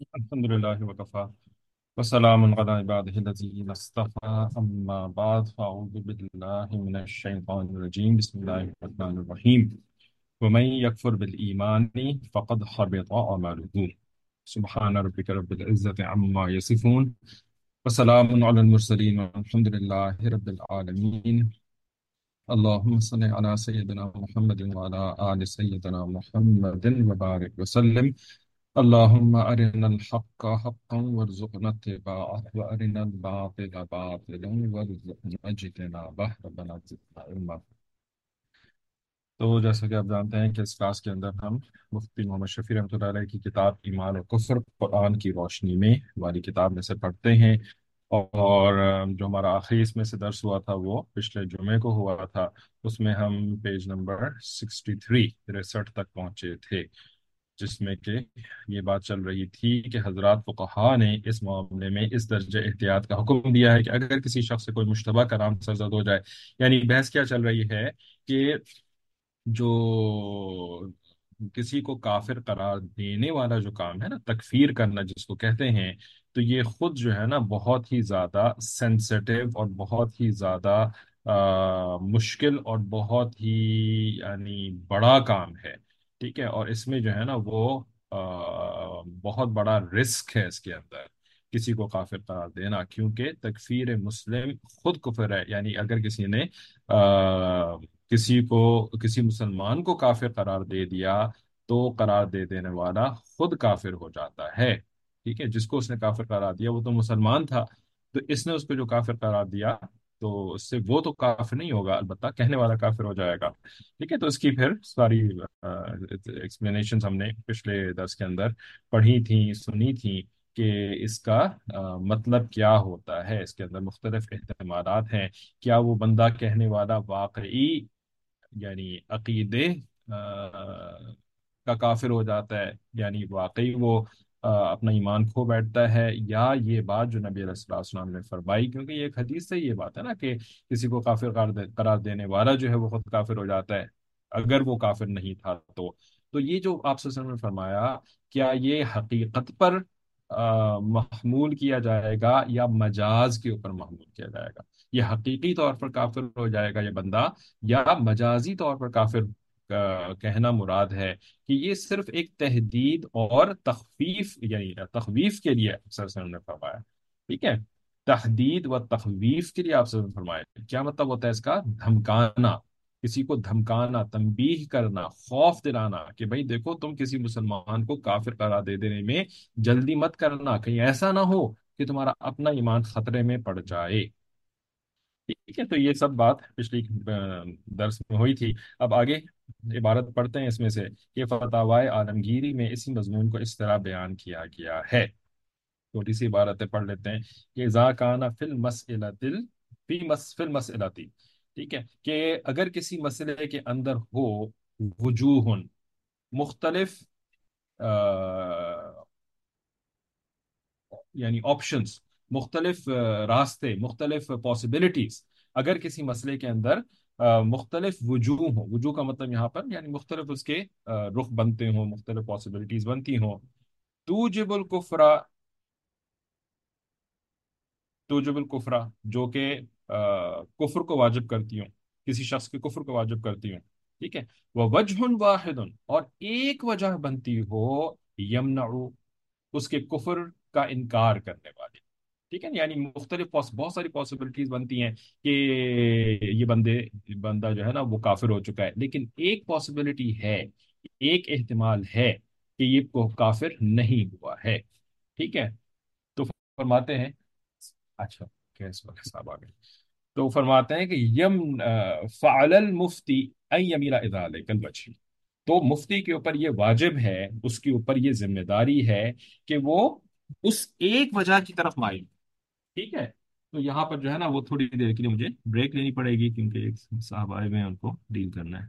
الحمد لله وكفى وسلام على عباده الذين اصطفى أما بعد فأعوذ بالله من الشيطان الرجيم بسم الله الرحمن الرحيم ومن يكفر بالإيمان فقد حبط عمله سبحان ربك رب العزة عما يصفون وسلام على المرسلين والحمد لله رب العالمين اللهم صل على سيدنا محمد وعلى آل سيدنا محمد وبارك وسلم اللهم أرنا الحق حقا وارزقنا اتباعه وأرنا الباطل باطلا وارزقنا اجتنابه ربنا زدنا علما۔ تو جیسا کہ آپ جانتے ہیں کہ اس کلاس کے اندر ہم مفتی محمد شفیع رحمۃ اللہ علیہ کی کتاب ایمان و کفر قرآن کی روشنی میں والی کتاب میں سے پڑھتے ہیں، اور جو ہمارا آخری اس میں سے درس ہوا تھا وہ پچھلے جمعے کو ہوا تھا۔ اس میں ہم پیج نمبر 63 تک پہنچے تھے، جس میں کہ یہ بات چل رہی تھی کہ حضرات فقہا نے اس معاملے میں اس درجہ احتیاط کا حکم دیا ہے کہ اگر کسی شخص سے کوئی مشتبہ کلام سرزد ہو جائے، یعنی بحث کیا چل رہی ہے کہ جو کسی کو کافر قرار دینے والا جو کام ہے نا، تکفیر کرنا جس کو کہتے ہیں، تو یہ خود جو ہے نا بہت ہی زیادہ سینسٹیو اور بہت ہی زیادہ مشکل اور بہت ہی یعنی بڑا کام ہے، ٹھیک ہے، اور اس میں جو ہے نا وہ بہت بڑا رسک ہے اس کے اندر کسی کو کافر قرار دینا، کیونکہ تکفیر مسلم خود کفر ہے، یعنی اگر کسی نے کسی مسلمان کو کافر قرار دے دیا تو قرار دے دینے والا خود کافر ہو جاتا ہے، ٹھیک ہے، جس کو اس نے کافر قرار دیا وہ تو مسلمان تھا، تو اس نے اس کو جو کافر قرار دیا تو اس سے وہ تو کافر نہیں ہوگا، البتہ کہنے والا کافر ہو جائے گا، ٹھیک ہے۔ تو اس کی پھر ساری ایکسپلینیشنز ہم نے پچھلے درس کے اندر پڑھی تھیں، سنی تھیں کہ اس کا مطلب کیا ہوتا ہے، اس کے اندر مختلف احتمالات ہیں۔ کیا وہ بندہ کہنے والا واقعی یعنی عقیدے کا کافر ہو جاتا ہے، یعنی واقعی وہ اپنا ایمان کھو بیٹھتا ہے، یا یہ بات جو نبی علیہ الصلوۃ والسلام نے فرمائی، کیونکہ یہ ایک حدیث سے یہ بات ہے نا کہ کسی کو کافر قرار دینے والا جو ہے وہ خود کافر ہو جاتا ہے اگر وہ کافر نہیں تھا تو یہ جو آپ صلی اللہ علیہ وسلم نے فرمایا، کیا یہ حقیقت پر محمول کیا جائے گا یا مجاز کے اوپر محمول کیا جائے گا؟ یہ حقیقی طور پر کافر ہو جائے گا یہ بندہ، یا مجازی طور پر کافر کہنا مراد ہے کہ یہ صرف ایک تہدید اور تخفیف، یعنی تخویف کے لیے سر سے نے فرمایا، ٹھیک ہے، تحدید و تخویف کے لیے آپ سے فرمایا، کیا مطلب ہوتا ہے اس کا؟ دھمکانا، کسی کو دھمکانا، تنبیہ کرنا، خوف دلانا کہ بھائی دیکھو تم کسی مسلمان کو کافر قرار دے دینے میں جلدی مت کرنا، کہیں ایسا نہ ہو کہ تمہارا اپنا ایمان خطرے میں پڑ جائے، ٹھیک ہے۔ تو یہ سب بات پچھلی درس میں ہوئی تھی۔ اب آگے عبارت پڑھتے ہیں اس میں سے کہ فتاوی عالمگیری میں اسی مضمون کو اس طرح بیان کیا گیا ہے۔ چھوٹی سی عبارتیں پڑھ لیتے ہیں کہ اذا کان فی المسئلۃ فی المسئلۃ، ٹھیک ہے، کہ اگر کسی مسئلے کے اندر ہو وجوہ، مختلف یعنی آپشنز، مختلف راستے، مختلف پاسبلٹیز، اگر کسی مسئلے کے اندر مختلف وجوہ ہوں، وجوہ کا مطلب یہاں پر یعنی مختلف اس کے رخ بنتے ہوں، مختلف پاسبلٹیز بنتی ہوں، توجب الکفرا، توجب الکفرا جو کہ کفر کو واجب کرتی ہوں، کسی شخص کے کفر کو واجب کرتی ہوں، ٹھیک ہے، وہ وجہ واحد، اور ایک وجہ بنتی ہو یمنع اس کے کفر کا انکار کرنے والی، ٹھیک ہے، یعنی مختلف بہت ساری پاسبلٹیز بنتی ہیں کہ یہ بندہ جو ہے نا وہ کافر ہو چکا ہے، لیکن ایک پاسبلٹی ہے، ایک احتمال ہے کہ یہ کافر نہیں ہوا ہے، ٹھیک ہے۔ تو فرماتے ہیں، اچھا کیس والا صاحب آ گئے، تو فرماتے ہیں کہ فعل المفتی ان یمیل الی ذلک الوجہ، تو مفتی کے اوپر یہ واجب ہے، اس کے اوپر یہ ذمہ داری ہے کہ وہ اس ایک وجہ کی طرف مائل، ٹھیک ہے۔ تو یہاں پر جو ہے نا وہ تھوڑی دیر کے لیے مجھے بریک لینی پڑے گی کیونکہ ایک صاحب آئے ہوئے ہیں، ان کو ڈیل کرنا ہے۔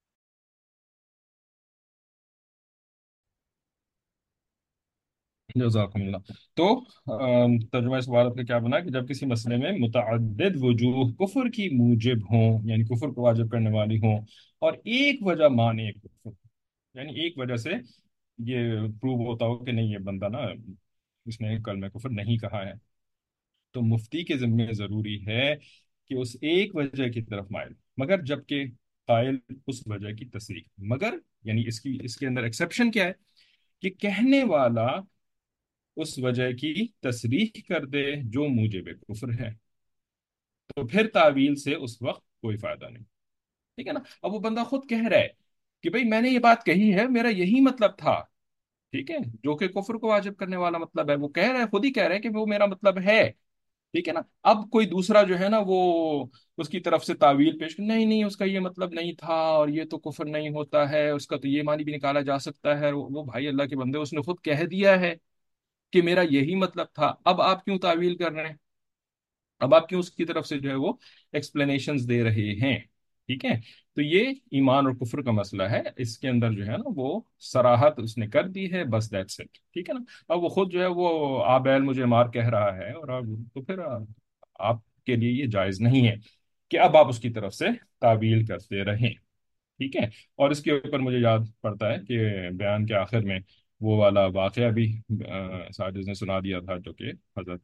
جزاکم اللہ۔ تو ترجمہ اس عبارت کا کیا بنا کہ جب کسی مسئلے میں متعدد وجوہ کفر کی موجب ہوں، یعنی کفر کو واجب کرنے والی ہوں، اور ایک وجہ مانے کفر، یعنی ایک وجہ سے یہ پروو ہوتا ہو کہ نہیں یہ بندہ نا اس نے کلمہ کفر نہیں کہا ہے، تو مفتی کے ذمہ ضروری ہے کہ اس ایک وجہ کی طرف مائل، مگر جبکہ قائل اس وجہ کی تصریح، مگر یعنی اس کے اندر ایکسیپشن کیا ہے کہ کہنے والا اس وجہ کی تصریح کر دے جو موجب کفر ہے، تو پھر تعویل سے اس وقت کوئی فائدہ نہیں، ٹھیک ہے نا؟ اب وہ بندہ خود کہہ رہا ہے کہ بھئی میں نے یہ بات کہی ہے، میرا یہی مطلب تھا، ٹھیک ہے، جو کہ کفر کو واجب کرنے والا مطلب ہے، وہ کہہ رہا ہے، خود ہی کہہ رہا ہے کہ وہ میرا مطلب ہے، ٹھیک ہے نا؟ اب کوئی دوسرا جو ہے نا وہ اس کی طرف سے تعویل پیش نہیں نہیں اس کا یہ مطلب نہیں تھا، اور یہ تو کفر نہیں ہوتا ہے، اس کا تو یہ معنی بھی نکالا جا سکتا ہے، وہ بھائی اللہ کے بندے، اس نے خود کہہ دیا ہے کہ میرا یہی مطلب تھا، اب آپ کیوں تعویل کر رہے ہیں؟ اب آپ کیوں اس کی طرف سے جو ہے وہ ایکسپلینیشنز دے رہے ہیں؟ ٹھیک ہے؟ تو یہ ایمان اور کفر کا مسئلہ ہے، اس کے اندر جو ہے نا وہ صراحت اس نے کر دی ہے، بس دیٹس اٹ، ٹھیک ہے نا؟ اب وہ خود جو ہے وہ آبیل مجھے مار کہہ رہا ہے، اور اب تو پھر آپ کے لیے یہ جائز نہیں ہے کہ اب آپ اس کی طرف سے تعویل کرتے رہیں، ٹھیک ہے؟ اور اس کے اوپر مجھے یاد پڑتا ہے کہ بیان کے آخر میں وہ والا واقعہ بھی ساجد نے سنا دیا تھا، جو کہ حضرت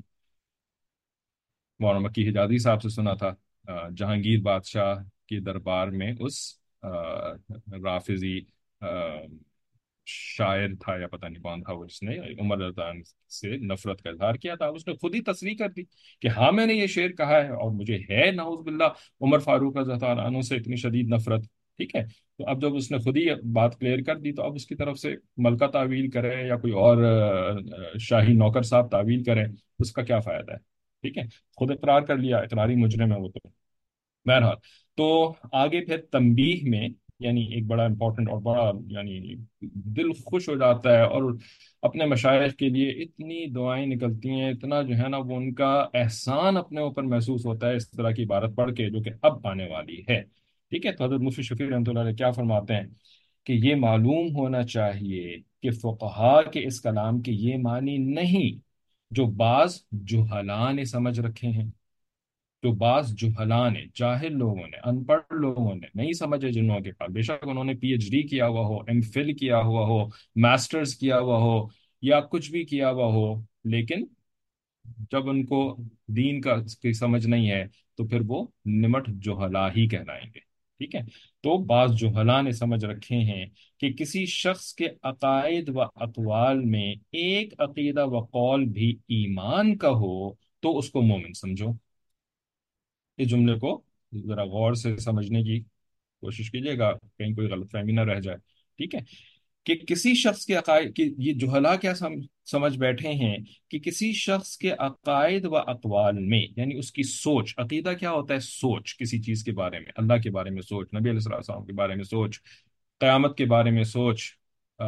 مولانا مکی حجازی صاحب سے سنا تھا، جہانگیر بادشاہ کے دربار میں اس آ، رافضی آ، شاعر تھا یا پتہ نہیں کون تھا وہ، جس نے عمر رضی اللہ عنہ سے نفرت کا اظہار کیا تھا، اس نے خود ہی تصریح کر دی کہ ہاں میں نے یہ شعر کہا ہے، اور مجھے ہے نعوذ باللہ عمر فاروق رضی اللہ عنہ سے اتنی شدید نفرت، ٹھیک ہے؟ تو اب جب اس نے خود ہی بات کلیئر کر دی، تو اب اس کی طرف سے ملکہ تعویل کرے یا کوئی اور شاہی نوکر صاحب تعویل کرے، اس کا کیا فائدہ ہے؟ ٹھیک ہے؟ خود اقرار کر لیا، اقراری مجرم ہے وہ تو، بہرحال۔ تو آگے پھر تنبیہ میں، یعنی ایک بڑا امپورٹنٹ اور بڑا، یعنی دل خوش ہو جاتا ہے، اور اپنے مشائخ کے لیے اتنی دعائیں نکلتی ہیں، اتنا جو ہے نا وہ ان کا احسان اپنے اوپر محسوس ہوتا ہے اس طرح کی عبارت پڑھ کے جو کہ اب آنے والی ہے، ٹھیک ہے؟ تو حضرت مفتی شفیع رحمۃ اللہ علیہ کیا فرماتے ہیں کہ یہ معلوم ہونا چاہیے کہ فقہا کے اس کلام کے یہ معنی نہیں جو بعض جہلاء نے سمجھ رکھے ہیں، جو بعض جہلاء نے، جاہل لوگوں نے، ان پڑھ لوگوں نے نہیں سمجھے، جنہوں کے پاس بے شک انہوں نے پی ایچ ڈی کیا ہوا ہو، ایم فل کیا ہوا ہو، ماسٹرز کیا ہوا ہو، یا کچھ بھی کیا ہوا ہو، لیکن جب ان کو دین کی سمجھ نہیں ہے، تو پھر وہ نمٹ جہلا ہی کہلائیں گے، ٹھیک ہے؟ تو بعض جہلاء نے سمجھ رکھے ہیں کہ کسی شخص کے عقائد و اقوال میں ایک عقیدہ و قول بھی ایمان کا ہو تو اس کو مومن سمجھو۔ اس جملے کو ذرا غور سے سمجھنے کی کوشش کیجیے گا، کہیں کوئی غلط فہمی نہ رہ جائے، ٹھیک ہے؟ کہ کسی شخص کے عقائد کی، یہ جہلا کیا سمجھ بیٹھے ہیں کہ کسی شخص کے عقائد و اقوال میں، یعنی اس کی سوچ، عقیدہ کیا ہوتا ہے؟ سوچ کسی چیز کے بارے میں، اللہ کے بارے میں سوچ، نبی علیہ السلام کے بارے میں سوچ، قیامت کے بارے میں سوچ، آ،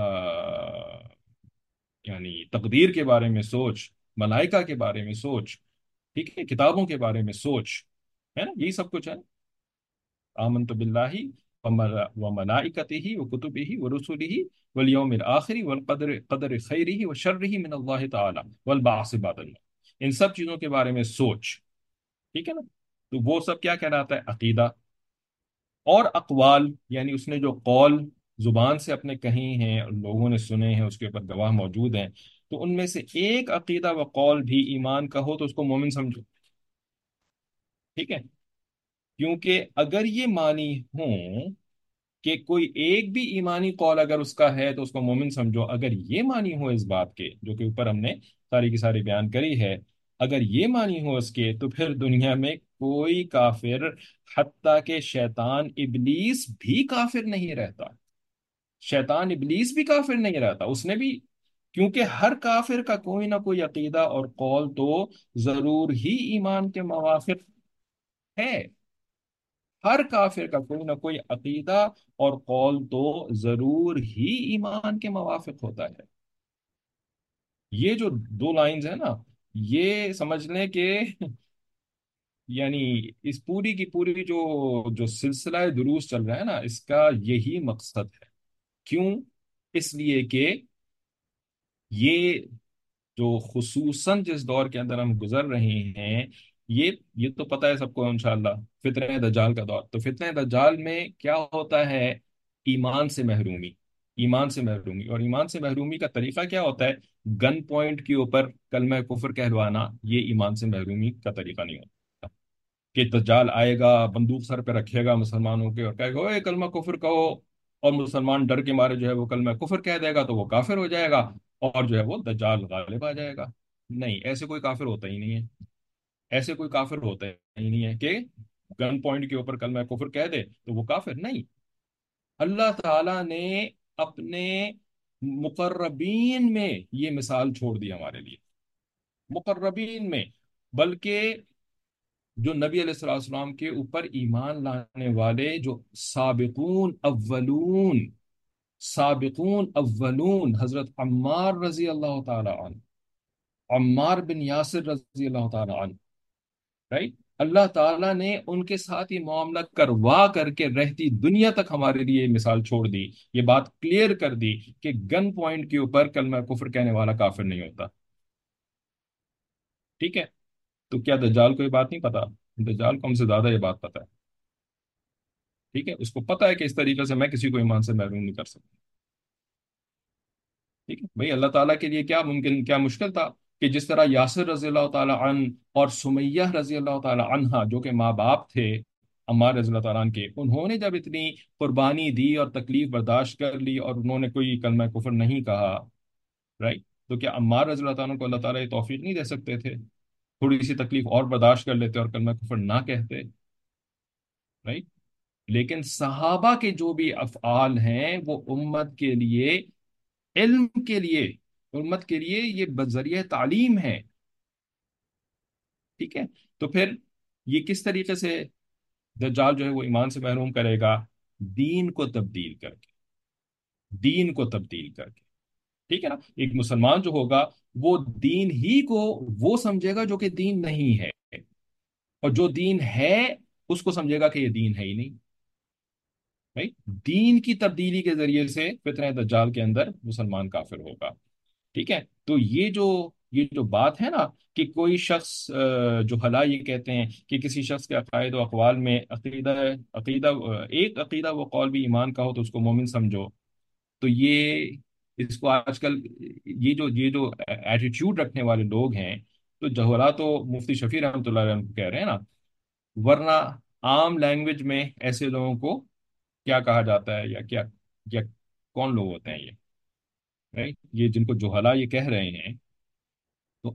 یعنی تقدیر کے بارے میں سوچ، ملائکہ کے بارے میں سوچ، ٹھیک ہے، کتابوں کے بارے میں سوچ، ہے نا؟ یہی سب کچھ ہے۔ آمنت باللہ وملائکتہ وکتبہ ورسلہ والیوم الآخر قدر خیرہ وشرہ من اللہ تعالی والبعث بعد الموت، ان سب چیزوں کے بارے میں سوچ، ٹھیک ہے نا؟ تو وہ سب کیا کہلاتا ہے؟ عقیدہ۔ اور اقوال، یعنی اس نے جو قول زبان سے اپنے کہے ہیں اور لوگوں نے سنے ہیں، اس کے اوپر گواہ موجود ہیں، تو ان میں سے ایک عقیدہ و قول بھی ایمان کا ہو تو اس کو مومن سمجھو، ٹھیک ہے؟ کیونکہ اگر یہ معنی ہوں کہ کوئی ایک بھی ایمانی قول اگر اس کا ہے تو اس کو مومن سمجھو، اگر یہ معنی ہو اس بات کے جو کہ اوپر ہم نے ساری کی ساری بیان کری ہے، اگر یہ معنی ہو اس کے، تو پھر دنیا میں کوئی کافر، حتیٰ کہ شیطان ابلیس بھی کافر نہیں رہتا، شیطان ابلیس بھی کافر نہیں رہتا، اس نے بھی، کیونکہ ہر کافر کا کوئی نہ کوئی عقیدہ اور قول تو ضرور ہی ایمان کے موافق ہے، ہر کافر کا کوئی نہ کوئی عقیدہ اور قول تو ضرور ہی ایمان کے موافق ہوتا ہے۔ یہ جو دو لائنز ہیں نا، یہ سمجھ لیں کہ یعنی اس پوری کی پوری جو سلسلہ دروس چل رہا ہے نا، اس کا یہی مقصد ہے۔ کیوں؟ اس لیے کہ یہ جو خصوصاً جس دور کے اندر ہم گزر رہے ہیں، یہ تو پتہ ہے سب کو انشاءاللہ، فتنہ دجال کا دور، تو فتنہ دجال میں کیا ہوتا ہے؟ ایمان سے محرومی، ایمان سے محرومی، اور ایمان سے محرومی کا طریقہ کیا ہوتا ہے؟ گن پوائنٹ کے اوپر کلمہ کفر کہلوانا یہ ایمان سے محرومی کا طریقہ نہیں ہوتا، کہ دجال آئے گا، بندوق سر پہ رکھے گا مسلمانوں کے اور کہے گا اوے کلمہ کفر کہو، اور مسلمان ڈر کے مارے جو ہے وہ کلمہ کفر کہہ دے گا تو وہ کافر ہو جائے گا، اور جو ہے وہ دجال غالب آ جائے گا۔ نہیں، ایسے کوئی کافر ہوتا ہی نہیں ہے، ایسے کوئی کافر ہوتا ہی نہیں ہے کہ گن پوائنٹ کے اوپر کلمہ کفر کہہ دے تو وہ کافر نہیں۔ اللہ تعالیٰ نے اپنے مقربین میں یہ مثال چھوڑ دی ہمارے لیے، مقربین میں، بلکہ جو نبی علیہ الصلوۃ والسلام کے اوپر ایمان لانے والے جو سابقون اولون حضرت عمار رضی اللہ تعالی عنہ، عمار بن یاسر رضی اللہ تعالی عنہ، رائٹ؟ اللہ تعالیٰ نے ان کے ساتھ یہ معاملہ کروا کر کے رہتی دنیا تک ہمارے لیے یہ مثال چھوڑ دی، یہ بات کلیئر کر دی کہ گن پوائنٹ کے اوپر کلمہ کفر کہنے والا کافر نہیں ہوتا۔ ٹھیک ہے؟ تو کیا دجال کو یہ بات نہیں پتا؟ دجال کو ہم سے زیادہ یہ بات پتا ہے۔ ٹھیک ہے، اس کو پتا ہے کہ اس طریقے سے میں کسی کو ایمان سے محروم نہیں کر سکتا۔ ٹھیک ہے بھائی، اللہ تعالیٰ کے لیے کیا ممکن، کیا مشکل تھا کہ جس طرح یاسر رضی اللہ تعالی عنہ اور سمیہ رضی اللہ تعالی عنہا جو کہ ماں باپ تھے عمار رضی اللہ تعالیٰ عنہ کے، انہوں نے جب اتنی قربانی دی اور تکلیف برداشت کر لی اور انہوں نے کوئی کلمہ کفر نہیں کہا، رائٹ؟ تو کیا عمار رضی اللہ تعالیٰ عنہ کو اللہ تعالیٰ یہ توفیق نہیں دے سکتے تھے؟ تھوڑی سی تکلیف اور برداشت کر لیتے اور کلمہ کفر نہ کہتے، رائٹ؟ لیکن صحابہ کے جو بھی افعال ہیں وہ امت کے لیے، علم کے لیے، امت کے لیے یہ بذریعہ تعلیم ہے۔ ٹھیک ہے؟ تو پھر یہ کس طریقے سے دجال جو ہے وہ ایمان سے محروم کرے گا؟ دین کو تبدیل کر کے، دین کو تبدیل کر کے۔ ٹھیک ہے نا؟ ایک مسلمان جو ہوگا وہ دین ہی کو وہ سمجھے گا جو کہ دین نہیں ہے، اور جو دین ہے اس کو سمجھے گا کہ یہ دین ہے ہی نہیں، right؟ دین کی تبدیلی کے ذریعے سے فتنہ دجال کے اندر مسلمان کافر ہوگا۔ ٹھیک ہے؟ تو یہ جو بات ہے نا کہ کوئی شخص جو حلا یہ کہتے ہیں کہ کسی شخص کے عقائد و اقوال میں ایک عقیدہ و قول بھی ایمان کا ہو تو اس کو مومن سمجھو، تو یہ اس کو آج کل یہ جو ایٹیٹیوڈ رکھنے والے لوگ ہیں، تو جوہرا تو مفتی شفیع رحمۃ اللہ علیہ کو کہہ رہے ہیں نا، ورنہ عام لینگویج میں ایسے لوگوں کو کیا کہا جاتا ہے، یا کون لوگ ہوتے ہیں یہ، right؟ یہ جن کو جوہلا یہ کہہ رہے ہیں، تو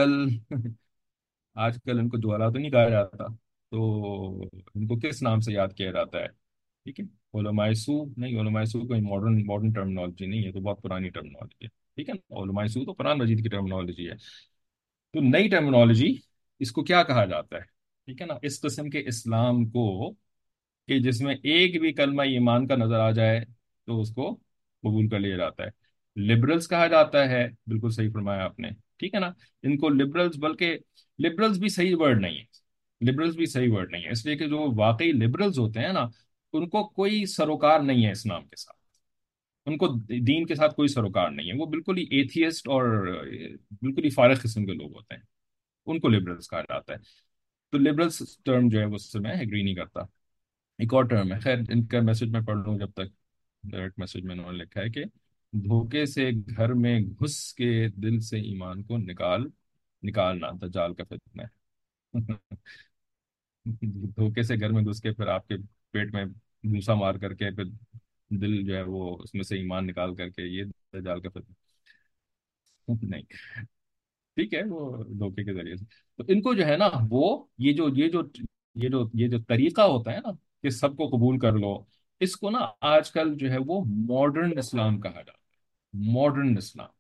آج کل ان کو جوہلا تو نہیں کہا جاتا، تو ان کو کس نام سے یاد کیا جاتا ہے؟ ٹھیک ہے، علماء سو نہیں، علماء سو کوئی ماڈرن ٹرمنالوجی نہیں ہے، تو بہت پرانی ٹرمنالوجی ہے۔ ٹھیک ہے نا؟ علماء سو تو قرآن مجید کی ٹرمنالوجی ہے، تو نئی ٹرمنالوجی اس کو کیا کہا جاتا ہے؟ ٹھیک ہے نا؟ اس قسم کے اسلام کو کہ جس میں ایک بھی کلمہ ایمان کا نظر آ جائے تو اس کو قبول کر لیا جاتا ہے، لبرلز کہا جاتا ہے۔ بالکل صحیح فرمایا آپ نے، ٹھیک ہے نا؟ ان کو لبرلز، بلکہ لبرلز بھی صحیح ورڈ نہیں ہے، لبرلز بھی صحیح ورڈ نہیں ہے، اس لیے کہ جو واقعی لبرلز ہوتے ہیں نا ان کو کوئی سروکار نہیں ہے اسلام کے ساتھ، ان کو دین کے ساتھ کوئی سروکار نہیں ہے، وہ بالکل ہی ایتھیسٹ اور بالکل ہی فارغ قسم کے لوگ ہوتے ہیں، ان کو لبرلز کہا جاتا ہے۔ تو لبرلز ٹرم جو ہے وہ اس سے میں ایگری نہیں کرتا۔ ایک اور ٹرم ہے، خیر ان کا میسج میں پڑھ لوں جب تک، ڈائریکٹ میسج میں انہوں نے لکھا ہے کہ دھوکے سے گھر میں گھس کے دل سے ایمان کو نکالنا دجال کا فتنہ ہے۔ دھوکے سے گھر میں گھس کے پھر آپ کے پیٹ میں گھوسا مار کر کے پھر دل جو ہے وہ اس میں سے ایمان نکال کر کے، یہ دجال کا فتنہ نہیں۔ ٹھیک ہے، وہ دھوکے کے ذریعے سے، تو ان کو جو ہے نا وہ یہ جو طریقہ ہوتا ہے نا کہ سب کو قبول کر لو، اس کو نا آج کل جو ہے وہ ماڈرن اسلام کہا جاتا ہے، ماڈرن اسلام۔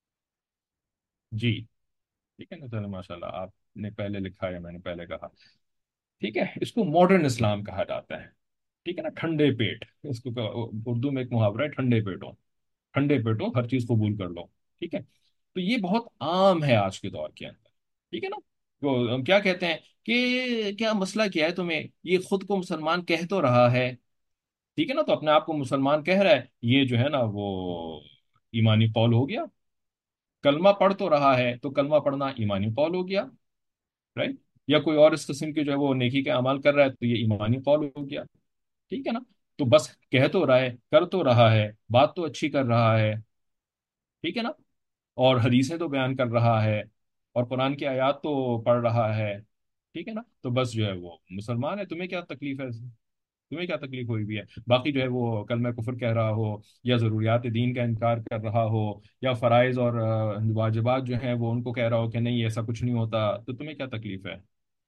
جی، ٹھیک ہے نا؟ چلو ماشاء اللہ، آپ نے پہلے لکھا یا میں نے پہلے کہا؟ ٹھیک ہے، اس کو ماڈرن اسلام کہا جاتا ہے۔ ٹھیک ہے نا؟ ٹھنڈے پیٹ، اس کو اردو میں ایک محاورہ ہے، ٹھنڈے پیٹوں، ٹھنڈے پیٹوں ہر چیز قبول کر لو۔ ٹھیک ہے؟ تو یہ بہت عام ہے آج کے دور کے اندر۔ ٹھیک ہے نا؟ تو ہم کیا کہتے ہیں کہ کیا مسئلہ کیا ہے تمہیں، یہ خود کو مسلمان کہہ تو رہا ہے، ٹھیک ہے نا؟ تو اپنے آپ کو مسلمان کہہ رہا ہے، یہ جو ہے نا وہ ایمانی قول ہو گیا، کلمہ پڑھ تو رہا ہے تو کلمہ پڑھنا ایمانی قول ہو گیا، رائٹ؟ یا کوئی اور اس قسم کے جو ہے وہ نیکی کے اعمال کر رہا ہے تو یہ ایمانی قول ہو گیا، ٹھیک ہے نا؟ تو بس کہہ تو رہا ہے، کر تو رہا ہے، بات تو اچھی کر رہا ہے، ٹھیک ہے نا، اور حدیثیں تو بیان کر رہا ہے، اور قرآن کی آیات تو پڑھ رہا ہے، ٹھیک ہے نا، تو بس جو ہے وہ مسلمان ہے، تمہیں کیا تکلیف ہے؟ تمہیں کیا تکلیف ہوئی بھی ہے؟ باقی جو ہے وہ کلمہ کفر کہہ رہا ہو، یا ضروریات دین کا انکار کر رہا ہو، یا فرائض اور واجبات جو ہیں وہ ان کو کہہ رہا ہو کہ نہیں ایسا کچھ نہیں ہوتا، تو تمہیں کیا تکلیف ہے؟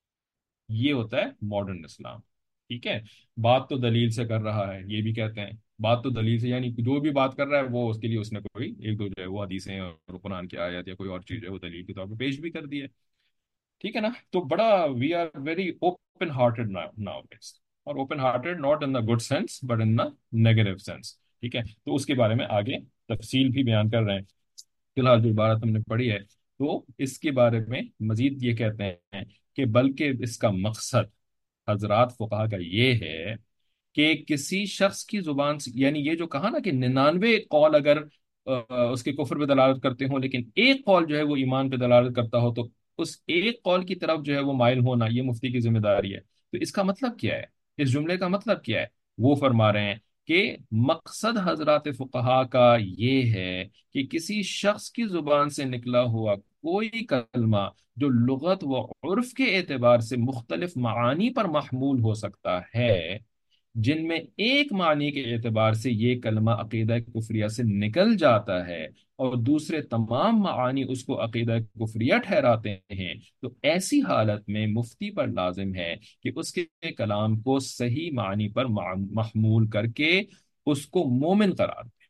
یہ ہوتا ہے ماڈرن اسلام، ٹھیک ہے؟ بات تو دلیل سے کر رہا ہے، یہ بھی کہتے ہیں بات تو دلیل سے، یعنی جو بھی بات کر رہا ہے وہ اس کے لیے اس نے کوئی ایک دو جو ہے وہ حدیثیں اور قرآن کی آیت یا کوئی اور چیز ہے وہ دلیل کے طور پہ پیش بھی کر دی ہے، ٹھیک ہے نا؟ تو بڑا we are very open hearted now, اور open hearted not in the good sense but in the negative sense, ٹھیک ہے؟ تو اس کے بارے میں آگے تفصیل بھی بیان کر رہے ہیں، فی الحال جو عبارت ہم نے پڑھی ہے تو اس کے بارے میں مزید یہ کہتے ہیں کہ بلکہ اس کا مقصد حضرات فقہا کا یہ ہے کہ کسی شخص کی زبان سے، یعنی یہ جو کہا نا کہ 99 قول اگر اس کے کفر پہ دلالت کرتے ہوں لیکن ایک قول جو ہے وہ ایمان پہ دلالت کرتا ہو، تو اس ایک قول کی طرف جو ہے وہ مائل ہونا یہ مفتی کی ذمہ داری ہے۔ تو اس کا مطلب کیا ہے؟ اس جملے کا مطلب کیا ہے؟ وہ فرما رہے ہیں کہ مقصد حضرات فقہا کا یہ ہے کہ کسی شخص کی زبان سے نکلا ہوا کوئی کلمہ جو لغت و عرف کے اعتبار سے مختلف معانی پر محمول ہو سکتا ہے، جن میں ایک معنی کے اعتبار سے یہ کلمہ عقیدہ کفریہ سے نکل جاتا ہے اور دوسرے تمام معانی اس کو عقیدہ کفریہ ٹھہراتے ہیں، تو ایسی حالت میں مفتی پر لازم ہے کہ اس کے کلام کو صحیح معنی پر محمول کر کے اس کو مومن قرار دے،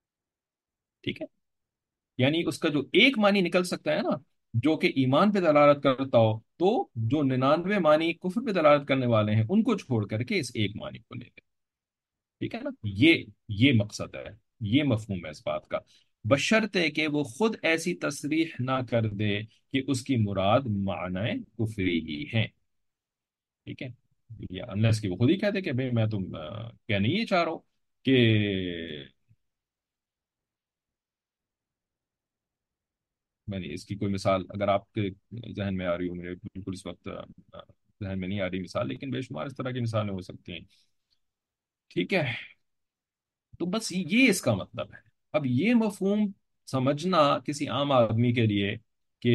ٹھیک ہے؟ یعنی اس کا جو ایک معنی نکل سکتا ہے نا جو کہ ایمان پہ دلالت کرتا ہو، تو جو 99 معنی کفر پہ دلالت کرنے والے ہیں ان کو چھوڑ کر کے اس ایک معنی کو لے لے، ٹھیک ہے نا؟ یہ مقصد ہے، یہ مفہوم ہے اس بات کا، بشرطے کہ وہ خود ایسی تصریح نہ کر دے کہ اس کی مراد معنی کفری ہی ہیں، ٹھیک ہے؟ یا انلیس کہ وہ خود ہی کہتے کہ بھئی میں تم کہنا یہ چاہ رہا ہوں کہ میں نے اس کی کوئی مثال اگر آپ کے ذہن میں آ رہی ہو، میرے بالکل اس وقت ذہن میں نہیں آ رہی مثال، لیکن بے شمار اس طرح کی مثالیں ہو سکتی ہیں، ٹھیک ہے؟ تو بس یہ اس کا مطلب ہے۔ اب یہ مفہوم سمجھنا کسی عام آدمی کے لیے کہ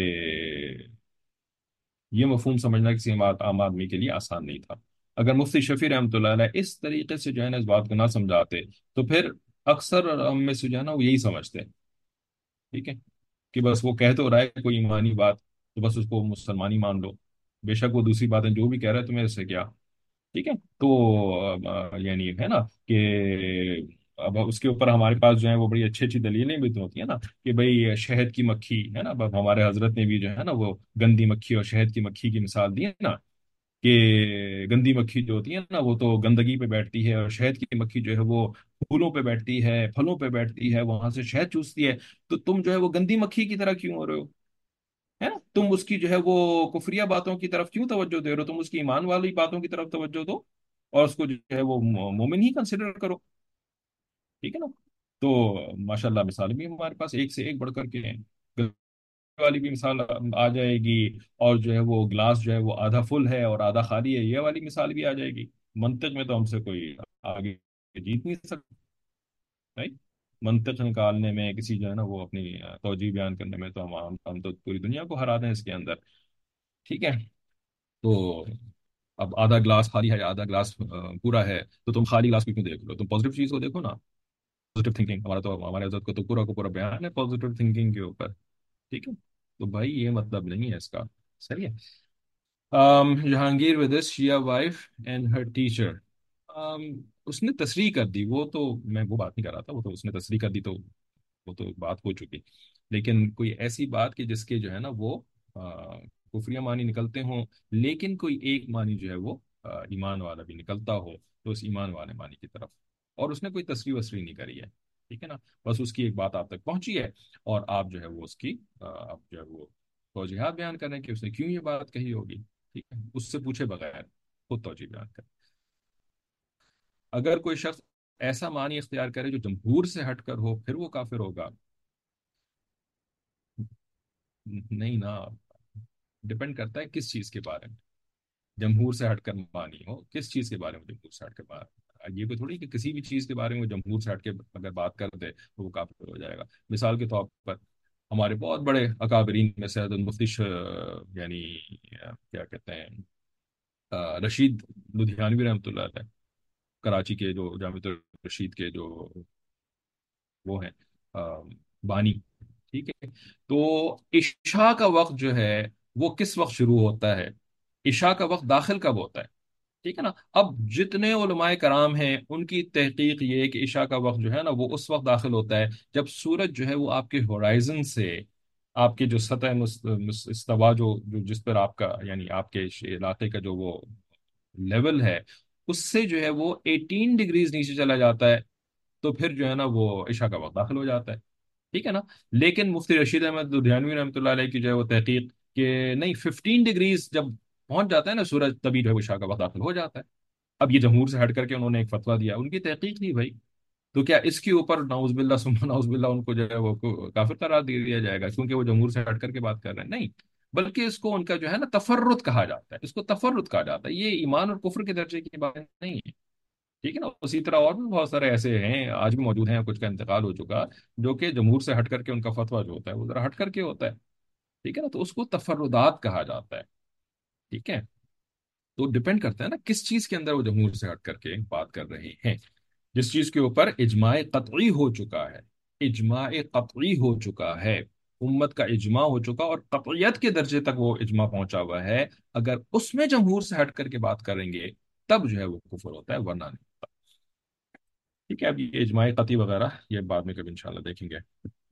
یہ مفہوم سمجھنا کسی عام آدمی کے لیے آسان نہیں تھا۔ اگر مفتی شفیع رحمۃ اللہ علیہ اس طریقے سے جو ہے نا اس بات کو نہ سمجھاتے تو پھر اکثر ہم میں سے جو ہے نا وہ یہی سمجھتے، ٹھیک ہے، کہ بس وہ کہہ تو رہا ہے کوئی ایمانی بات تو بس اس کو مسلمانی مان لو، بے شک وہ دوسری باتیں جو بھی کہہ رہا ہے تمہیں اس سے کیا، ٹھیک ہے؟ تو یعنی ہے نا کہ اب اس کے اوپر ہمارے پاس جو ہے وہ بڑی اچھی اچھی دلیلیں بھی تو ہوتی ہیں نا کہ بھئی شہد کی مکھی ہے نا، اب ہمارے حضرت نے بھی جو ہے نا وہ گندی مکھی اور شہد کی مکھی کی مثال دی ہے نا، کہ گندی مکھی جو ہوتی ہے نا وہ تو گندگی پہ بیٹھتی ہے، اور شہد کی مکھی جو ہے وہ پھولوں پہ بیٹھتی ہے، پھلوں پہ بیٹھتی ہے، وہاں سے شہد چوستی ہے، تو تم جو ہے وہ گندی مکھی کی طرح کیوں ہو رہے ہو؟ ہے نا، تم اس کی جو ہے وہ کفریہ باتوں کی طرف کیوں توجہ دے رہے ہو؟ تم اس کی ایمان والی باتوں کی طرف توجہ دو اور اس کو جو ہے وہ مومن ہی کنسیڈر کرو، ٹھیک ہے نا؟ تو ماشاء اللہ مثال بھی ہمارے پاس ایک سے ایک بڑھ کر کے ہیں، والی بھی مثال آ جائے گی، اور جو ہے وہ گلاس جو ہے وہ آدھا فل ہے اور آدھا خالی ہے یہ والی مثال بھی آ جائے گی۔ منطق میں تو ہم سے کوئی آگے جیت نہیں سکتا، right؟ منطق نکالنے میں کسی جو ہے نا وہ اپنی توجہ بیان کرنے میں تو ہم تو پوری دنیا کو ہرا دیں اس کے اندر، ٹھیک ہے؟ تو اب آدھا گلاس خالی ہے آدھا گلاس پورا ہے، تو تم خالی گلاس کو کیوں دیکھ رہے ہو؟ تم پازیٹیو چیز کو دیکھو نا، پازیٹیو تھنکنگ، ہمارے حضرت کو تو پورا کو پورا بیان ہے پازیٹیو تھنکنگ کے اوپر، ٹھیک ہے؟ تو بھائی یہ مطلب نہیں ہے اس کا، صحیح ہے؟ جہانگیر ود his شیعہ وائف اینڈ ہر ٹیچر، اس نے تصریح کر دی، وہ تو میں وہ بات نہیں کر رہا تھا، وہ تو اس نے تصریح کر دی تو وہ تو بات ہو چکی، لیکن کوئی ایسی بات کہ جس کے جو ہے نا وہ کفریہ معنی نکلتے ہوں لیکن کوئی ایک معنی جو ہے وہ ایمان والا بھی نکلتا ہو، تو اس ایمان والے معنی کی طرف، اور اس نے کوئی تصریح وصریح نہیں کری ہے، ٹھیک ہے نا؟ بس اس کی ایک بات آپ تک پہنچی ہے اور آپ جو ہے وہ اس کی آپ جو ہے وہ توجیحات بیان کریں کہ اس نے کیوں یہ بات کہی ہوگی، ٹھیک ہے؟ اس سے پوچھے بغیر خود توجیہ بیان کریں۔ اگر کوئی شخص ایسا معنی اختیار کرے جو جمہور سے ہٹ کر ہو پھر وہ کافر ہوگا؟ نہیں نا، ڈپینڈ کرتا ہے کس چیز کے بارے میں، جمہور سے ہٹ کر مانی ہو، کس چیز کے بارے میں جمہور سے ہٹ کر مانی؟ یہ کوئی تھوڑی کہ کسی بھی چیز کے بارے میں وہ جمہور سے ہٹ کے اگر بات کر دے تو وہ کافر ہو جائے گا. مثال کے طور پر ہمارے بہت بڑے اکابرین میں سے حضرت مفتی یعنی کیا کہتے ہیں رشید لدھیانوی رحمۃ اللہ علیہ، کراچی کے جو جامع رشید کے جو وہ ہیں آ، بانی. ٹھیک ہے. تو عشاء کا وقت جو ہے وہ کس وقت شروع ہوتا ہے؟ عشاء کا وقت داخل کب ہوتا ہے؟ ٹھیک ہے نا. اب جتنے علماء کرام ہیں ان کی تحقیق یہ ہے کہ عشاء کا وقت جو ہے نا وہ اس وقت داخل ہوتا ہے جب سورج جو ہے وہ آپ کے ہورائزن سے، آپ کے جو سطح استوا جو جس پر آپ کا یعنی آپ کے علاقے کا جو وہ لیول ہے اس سے جو ہے وہ 18 ڈگریز نیچے چلا جاتا ہے، تو پھر جو ہے نا وہ عشاء کا وقت داخل ہو جاتا ہے. ٹھیک ہے نا. لیکن مفتی رشید احمد لدھیانوی رحمۃ اللہ علیہ کی جو ہے وہ تحقیق کہ نہیں، 15 ڈگریز جب پہنچ جاتا ہے نا سورج تبھی جو ہے وہ عشاء کا وقت داخل ہو جاتا ہے. اب یہ جمہور سے ہٹ کر کے انہوں نے ایک فتویٰ دیا، ان کی تحقیق نہیں بھائی. تو کیا اس کے اوپر نعوذ باللہ ثم نعوذ باللہ ان کو جو ہے وہ کافر قرار دے دیا جائے گا کیونکہ وہ جمہور سے ہٹ کر کے بات کر رہے ہیں؟ نہیں، بلکہ اس کو ان کا جو ہے نا تفرد کہا جاتا ہے، اس کو تفرد کہا جاتا ہے. یہ ایمان اور کفر کے درجے کی بات نہیں ہے. ٹھیک ہے نا. اسی طرح اور بھی بہت سارے ایسے ہیں آج بھی موجود ہیں، کچھ کا انتقال ہو چکا، جو کہ جمہور سے ہٹ کر کے ان کا فتویٰ جو ہوتا ہے وہ ذرا ہٹ کر کے ہوتا ہے. ٹھیک ہے نا. تو اس کو تفردات کہا جاتا ہے. ٹھیک ہے. تو ڈپینڈ کرتا ہے نا کس چیز کے اندر وہ جمہور سے ہٹ کر کے بات کر رہے ہیں. جس چیز کے اوپر اجماع قطعی ہو چکا ہے، اجماع قطعی ہو چکا ہے، امت کا اجماع ہو چکا اور قطعیت کے درجے تک وہ اجماع پہنچا ہوا ہے، اگر اس میں جمہور سے ہٹ کر کے بات کریں گے تب جو ہے وہ کفر ہوتا ہے، ورنہ نہیں. ٹھیک ہے. اب یہ اجماع قطعی وغیرہ یہ بعد میں کبھی انشاءاللہ دیکھیں گے.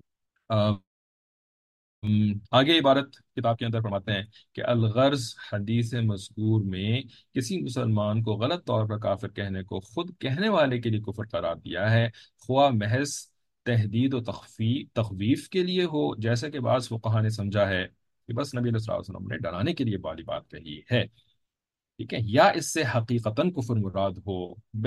آگے عبارت کتاب کے اندر فرماتے ہیں کہ الغرض حدیث مذکور میں کسی مسلمان کو غلط طور پر کافر کہنے کو خود کہنے والے کے لیے کفر قرار دیا ہے، خواہ محض تحدید و تخویف کے لیے ہو، جیسا کہ بعض فقہا نے سمجھا ہے کہ بس نبی علیہ الصلوۃ والسلام نے ڈرانے کے لیے والی بات کہی ہے. ٹھیک ہے. یا اس سے حقیقتاً کفر مراد ہو.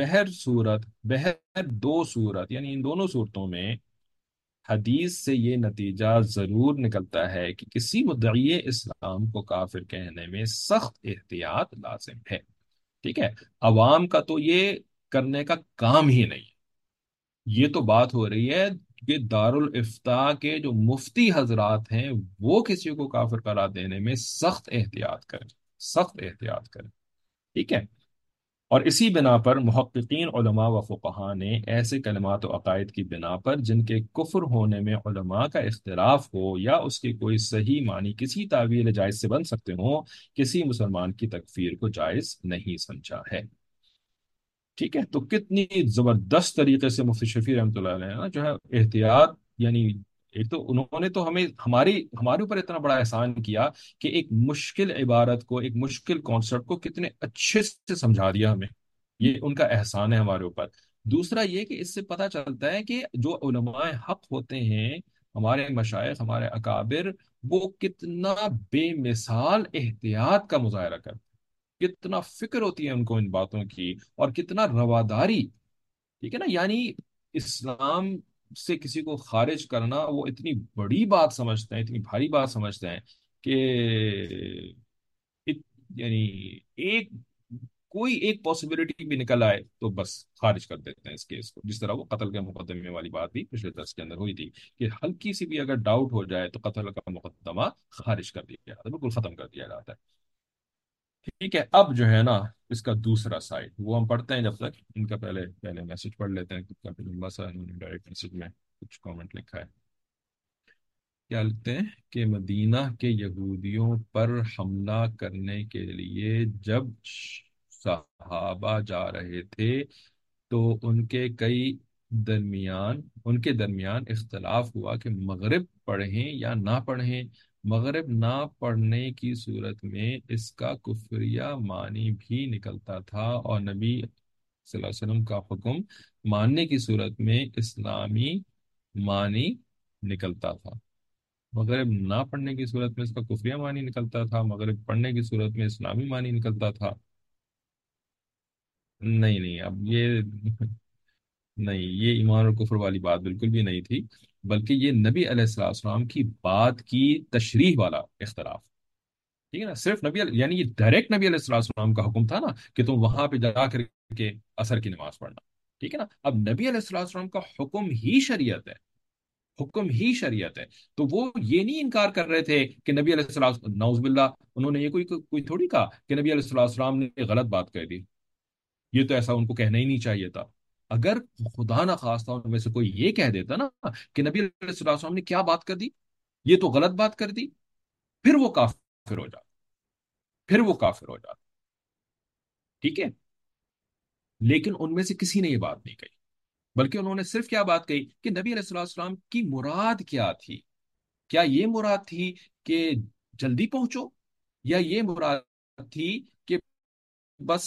بہر دو صورت یعنی ان دونوں صورتوں میں حدیث سے یہ نتیجہ ضرور نکلتا ہے کہ کسی مدعی اسلام کو کافر کہنے میں سخت احتیاط لازم ہے. ٹھیک ہے. عوام کا تو یہ کرنے کا کام ہی نہیں. یہ تو بات ہو رہی ہے کہ دارالافتاء کے جو مفتی حضرات ہیں وہ کسی کو کافر قرار دینے میں سخت احتیاط کریں، سخت احتیاط کریں. ٹھیک ہے. اور اسی بنا پر محققین علماء و فقہا نے ایسے کلمات و عقائد کی بنا پر جن کے کفر ہونے میں علماء کا اختلاف ہو یا اس کی کوئی صحیح معنی کسی تعویل جائز سے بن سکتے ہوں، کسی مسلمان کی تکفیر کو جائز نہیں سمجھا ہے. ٹھیک ہے. تو کتنی زبردست طریقے سے مفتی شفیع رحمۃ اللہ علیہ نا جو ہے احتیاط، یعنی ایک تو انہوں نے تو ہمیں ہمارے اوپر اتنا بڑا احسان کیا کہ ایک مشکل عبارت کو، ایک مشکل کانسیپٹ کو کتنے اچھے سے سمجھا دیا ہمیں. یہ ان کا احسان ہے ہمارے اوپر. دوسرا یہ کہ اس سے پتہ چلتا ہے کہ جو علماء حق ہوتے ہیں، ہمارے مشائخ، ہمارے اکابر، وہ کتنا بے مثال احتیاط کا مظاہرہ کرتے ہیں، کتنا فکر ہوتی ہے ان کو ان باتوں کی، اور کتنا رواداری. ٹھیک ہے نا. یعنی اسلام سے کسی کو خارج کرنا وہ اتنی بڑی بات سمجھتے ہیں، اتنی بھاری بات سمجھتے ہیں کہ یعنی ایک کوئی ایک پاسبلٹی بھی نکل آئے تو بس خارج کر دیتے ہیں اس کیس کو. جس طرح وہ قتل کے مقدمے والی بات بھی پچھلے درس کے اندر ہوئی تھی کہ ہلکی سی بھی اگر ڈاؤٹ ہو جائے تو قتل کا مقدمہ خارج کر دیا جاتا ہے، بالکل ختم کر دیا جاتا ہے. ٹھیک ہے. اب جو ہے نا اس کا دوسرا سائڈ وہ ہم پڑھتے ہیں، جب تک ان کا پہلے میسج پڑھ لیتے ہیں. کافی لمبا سا انہوں نے ڈائریکٹ میسج میں کچھ کامنٹ لکھا ہے. کیا لکھتے ہیں کہ مدینہ کے یہودیوں پر حملہ کرنے کے لیے جب صحابہ جا رہے تھے تو ان کے درمیان اختلاف ہوا کہ مغرب پڑھیں یا نہ پڑھیں. مغرب نہ پڑھنے کی صورت میں اس کا کفریہ معنی بھی نکلتا تھا، اور نبی صلی اللہ علیہ وسلم کا حکم ماننے کی صورت میں اسلامی معنی نکلتا تھا. مغرب نہ پڑھنے کی صورت میں اس کا کفریہ معنی نکلتا تھا، مغرب پڑھنے کی صورت میں اسلامی معنی نکلتا تھا. نہیں نہیں، اب یہ نہیں، یہ ایمان اور کفر والی بات بالکل بھی نہیں تھی، بلکہ یہ نبی علیہ السلام کی بات کی تشریح والا اختلاف. ٹھیک ہے نا. صرف یعنی یہ ڈائریکٹ نبی علیہ السلام کا حکم تھا نا کہ تم وہاں پہ جا کر کے اثر کی نماز پڑھنا، ٹھیک ہے نا؟ اب نبی علیہ الصلوۃ والسلام کا حکم ہی شریعت ہے، حکم ہی شریعت ہے، تو وہ یہ نہیں انکار کر رہے تھے کہ نبی علیہ السلام، نعوذ باللہ، انہوں نے یہ کوئی تھوڑی کہا کہ نبی علیہ السلام نے غلط بات کہہ دی، یہ تو ایسا ان کو کہنا ہی نہیں چاہیے تھا۔ اگر خدا نہ خواستہ ان میں سے کوئی یہ کہہ دیتا نا کہ نبی علیہ السلام نے کیا بات کر دی، یہ تو غلط بات کر دی، پھر وہ کافر ہو جاتا، پھر وہ کافر ہو جاتا، ٹھیک ہے؟ لیکن ان میں سے کسی نے یہ بات نہیں کہی، بلکہ انہوں نے صرف کیا بات کہی کہ نبی علیہ السلام کی مراد کیا تھی؟ کیا یہ مراد تھی کہ جلدی پہنچو، یا یہ مراد تھی کہ بس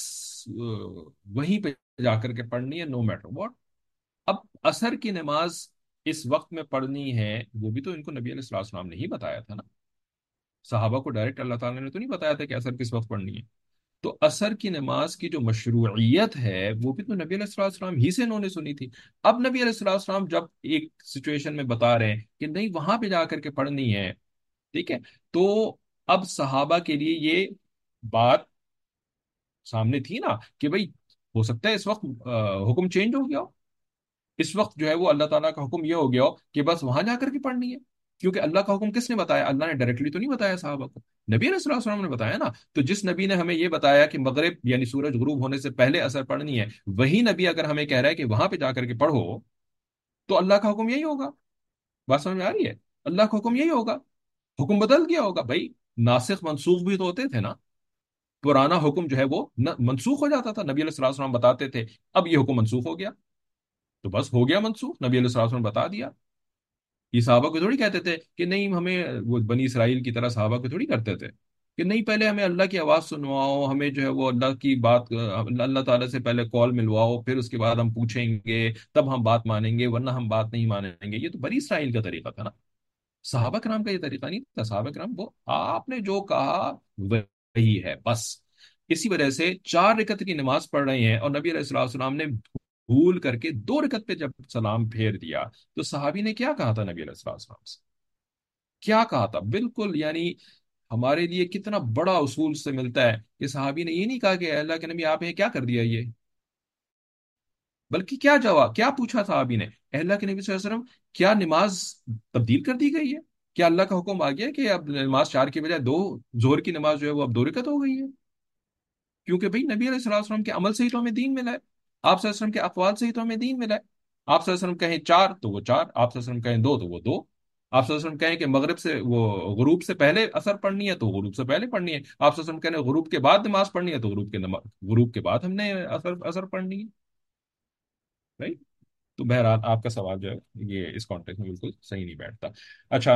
وہیں پہ جا کر کے پڑھنی ہے، نو میٹر واٹ؟ اب عصر کی نماز اس وقت میں پڑھنی ہے، وہ بھی تو ان کو نبی علیہ السلام نے ہی بتایا تھا نا، صحابہ کو ڈائریکٹ اللہ تعالیٰ نے تو نہیں بتایا تھا کہ عصر کس وقت پڑھنی ہے۔ تو عصر کی نماز کی جو مشروعیت ہے وہ بھی تو نبی علیہ السلام ہی سے انہوں نے سنی تھی۔ اب نبی علیہ السلام جب ایک سچویشن میں بتا رہے ہیں کہ نہیں وہاں پہ جا کر کے پڑھنی ہے، ٹھیک ہے، تو اب صحابہ کے لیے یہ بات سامنے تھی نا کہ بھئی ہو سکتا ہے اس وقت حکم چینج ہو گیا ہو، اس وقت جو ہے وہ اللہ تعالیٰ کا حکم یہ ہو گیا ہو کہ بس وہاں جا کر کے پڑھنی ہے، کیونکہ اللہ کا حکم کس نے بتایا؟ اللہ نے ڈائریکٹلی تو نہیں بتایا صحابہ کو، نبی علیہ الصلوۃ والسلام نے بتایا نا۔ تو جس نبی نے ہمیں یہ بتایا کہ مغرب یعنی سورج غروب ہونے سے پہلے اثر پڑھنی ہے، وہی نبی اگر ہمیں کہہ رہا ہے کہ وہاں پہ جا کر کے پڑھو، تو اللہ کا حکم یہی ہوگا۔ بات سمجھ میں آ رہی ہے؟ اللہ کا حکم یہی ہوگا، حکم بدل گیا ہوگا بھائی، ناسخ منسوخ بھی تو ہوتے تھے نا، پرانا حکم جو ہے وہ منسوخ ہو جاتا تھا، نبی علیہ الصلوۃ والسلام بتاتے تھے، اب یہ حکم منسوخ ہو گیا، تو بس ہو گیا منسوخ، نبی علیہ الصلوۃ والسلام نے بتا دیا۔ یہ صحابہ کو تھوڑی کہتے تھے کہ نہیں ہمیں، وہ بنی اسرائیل کی طرح صحابہ کو تھوڑی کرتے تھے کہ نہیں پہلے ہمیں اللہ کی آواز سنواؤ، ہمیں جو ہے وہ اللہ کی بات، اللہ تعالیٰ سے پہلے کال ملواؤ، پھر اس کے بعد ہم پوچھیں گے، تب ہم بات مانیں گے، ورنہ ہم بات نہیں مانیں گے۔ یہ تو بنی اسرائیل کا طریقہ تھا نا، صحابہ کرام کا یہ طریقہ نہیں تھا۔ صحابہ کرام وہ آپ نے جو کہا وہی ہے بس۔ اسی وجہ سے 4 رکعت کی نماز پڑھ رہے ہیں اور نبی علیہ الصلوۃ والسلام نے بھول کر کے 2 رکعت پہ جب سلام پھیر دیا، تو صحابی نے کیا کہا تھا نبی علیہ الصلوۃ والسلام سے؟ کیا کہا تھا؟ بالکل یعنی ہمارے لیے کتنا بڑا اصول سے ملتا ہے کہ صحابی نے یہ نہیں کہا کہ اے اللہ کے نبی آپ نے کیا کر دیا یہ، بلکہ کیا جواب کیا پوچھا صحابی نے؟ اے اللہ کے نبی صلی اللہ علیہ وسلم، کیا نماز تبدیل کر دی گئی ہے؟ کیا اللہ کا حکم آ گیا کہ اب نماز 4 کی بجائے 2، ظہر کی نماز جو ہے وہ اب 2 رکعت ہو گئی ہے؟ کیونکہ بھائی نبی علیہ الصلوۃ والسلام کے عمل سے ہی تو ہمیں دین ملا ہے، آپ صلی اللہ علیہ وسلم کے اقوال سے ہی تو ہمیں دین ملا ہے۔ آپ صلی اللہ علیہ وسلم کہیں 4 تو وہ 4، آپ صلی اللہ علیہ وسلم کہیں 2 تو وہ 2، آپ صلی اللہ علیہ وسلم کہیں کہ مغرب سے وہ غروب سے پہلے اثر پڑھنی ہے تو غروب سے پہلے پڑھنی ہے، آپ صلی اللہ علیہ وسلم کہنے غروب کے بعد نماز پڑھنی ہے تو غروب کے بعد ہم نے اثر پڑھنی ہے بھائی۔ تو بہرحال آپ کا سوال جو ہے یہ اس کانٹیکس میں بالکل صحیح نہیں بیٹھتا۔ اچھا،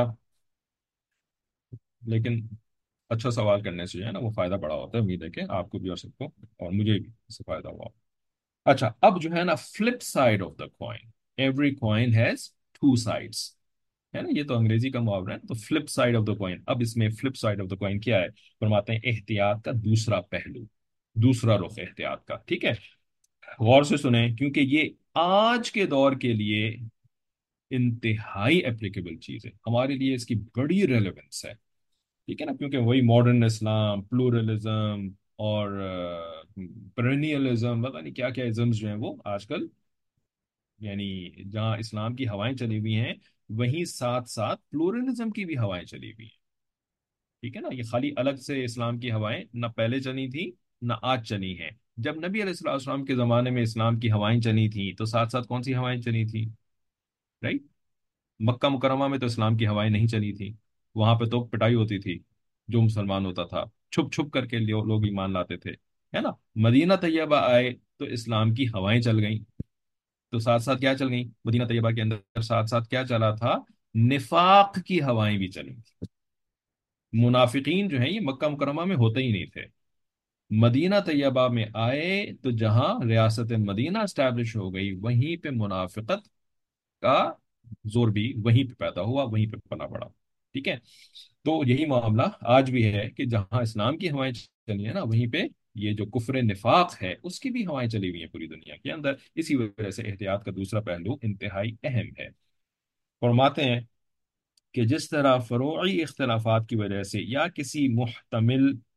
لیکن اچھا سوال کرنے سے جو ہے نا وہ فائدہ بڑا ہوتا ہے، امید ہے کہ آپ کو بھی اور سب کو اور مجھے بھی اس سے فائدہ ہوا۔ اچھا، اب جو ہے نا flip side of the coin, every coin has 2 sides, ہے نا؟ یہ تو انگریزی کا محاورہ ہے، تو flip side of the coin, اب اس میں flip side of the coin کیا ہے؟ فرماتے ہیں احتیاط کا دوسرا پہلو، دوسرا رخ احتیاط کا، ٹھیک ہے؟ غور سے سنیں کیونکہ یہ آج کے دور کے لیے انتہائی اپلیکیبل چیز ہے، ہمارے لیے اس کی بڑی ریلیونس ہے، ٹھیک ہے نا؟ کیونکہ وہی ماڈرن اسلام، پلورلزم اور پرینیلزم، پتہ نہیں کیا کیا ازمز جو ہیں وہ آج کل، یعنی جہاں اسلام کی ہوائیں چلی ہوئی ہیں، وہیں ساتھ ساتھ پلورلزم کی بھی ہوائیں چلی ہوئی ہیں، ٹھیک ہے نا؟ یہ خالی الگ سے اسلام کی ہوائیں نہ پہلے چلی تھی نہ آج چلی ہیں۔ جب نبی علیہ الصلوۃ والسلام کے زمانے میں اسلام کی ہوائیں چلی تھیں تو ساتھ ساتھ کون سی ہوائیں چلی تھیں؟ رائٹ؟ مکہ مکرمہ میں تو اسلام کی ہوائیں نہیں چلی تھی، وہاں پہ تو پٹائی ہوتی تھی، جو مسلمان ہوتا تھا چھپ چھپ کر کے لوگ ایمان لاتے تھے، ہے نا؟ مدینہ طیبہ آئے تو اسلام کی ہوائیں چل گئیں، تو ساتھ ساتھ کیا چل گئیں مدینہ طیبہ کے اندر؟ ساتھ ساتھ کیا چلا تھا؟ نفاق کی ہوائیں بھی چلی تھی، منافقین جو ہیں یہ مکہ مکرمہ میں ہوتے ہی نہیں تھے، مدینہ طیبہ میں آئے تو جہاں ریاست مدینہ اسٹیبلش ہو گئی وہیں پہ منافقت کا زور بھی وہیں پہ پیدا ہوا، وہیں پہ پلا پڑا، ٹھیک ہے؟ تو یہی معاملہ آج بھی ہے کہ جہاں اسلام کی ہوائیں چلی ہیں نا، وہیں پہ یہ جو کفر نفاق ہے اس کی بھی ہوائیں چلی ہوئی ہیں پوری دنیا کے اندر، اسی وجہ سے احتیاط کا دوسرا پہلو انتہائی اہم ہے۔ فرماتے ہیں کہ جس طرح فروعی اختلافات کی وجہ سے یا کسی محتمل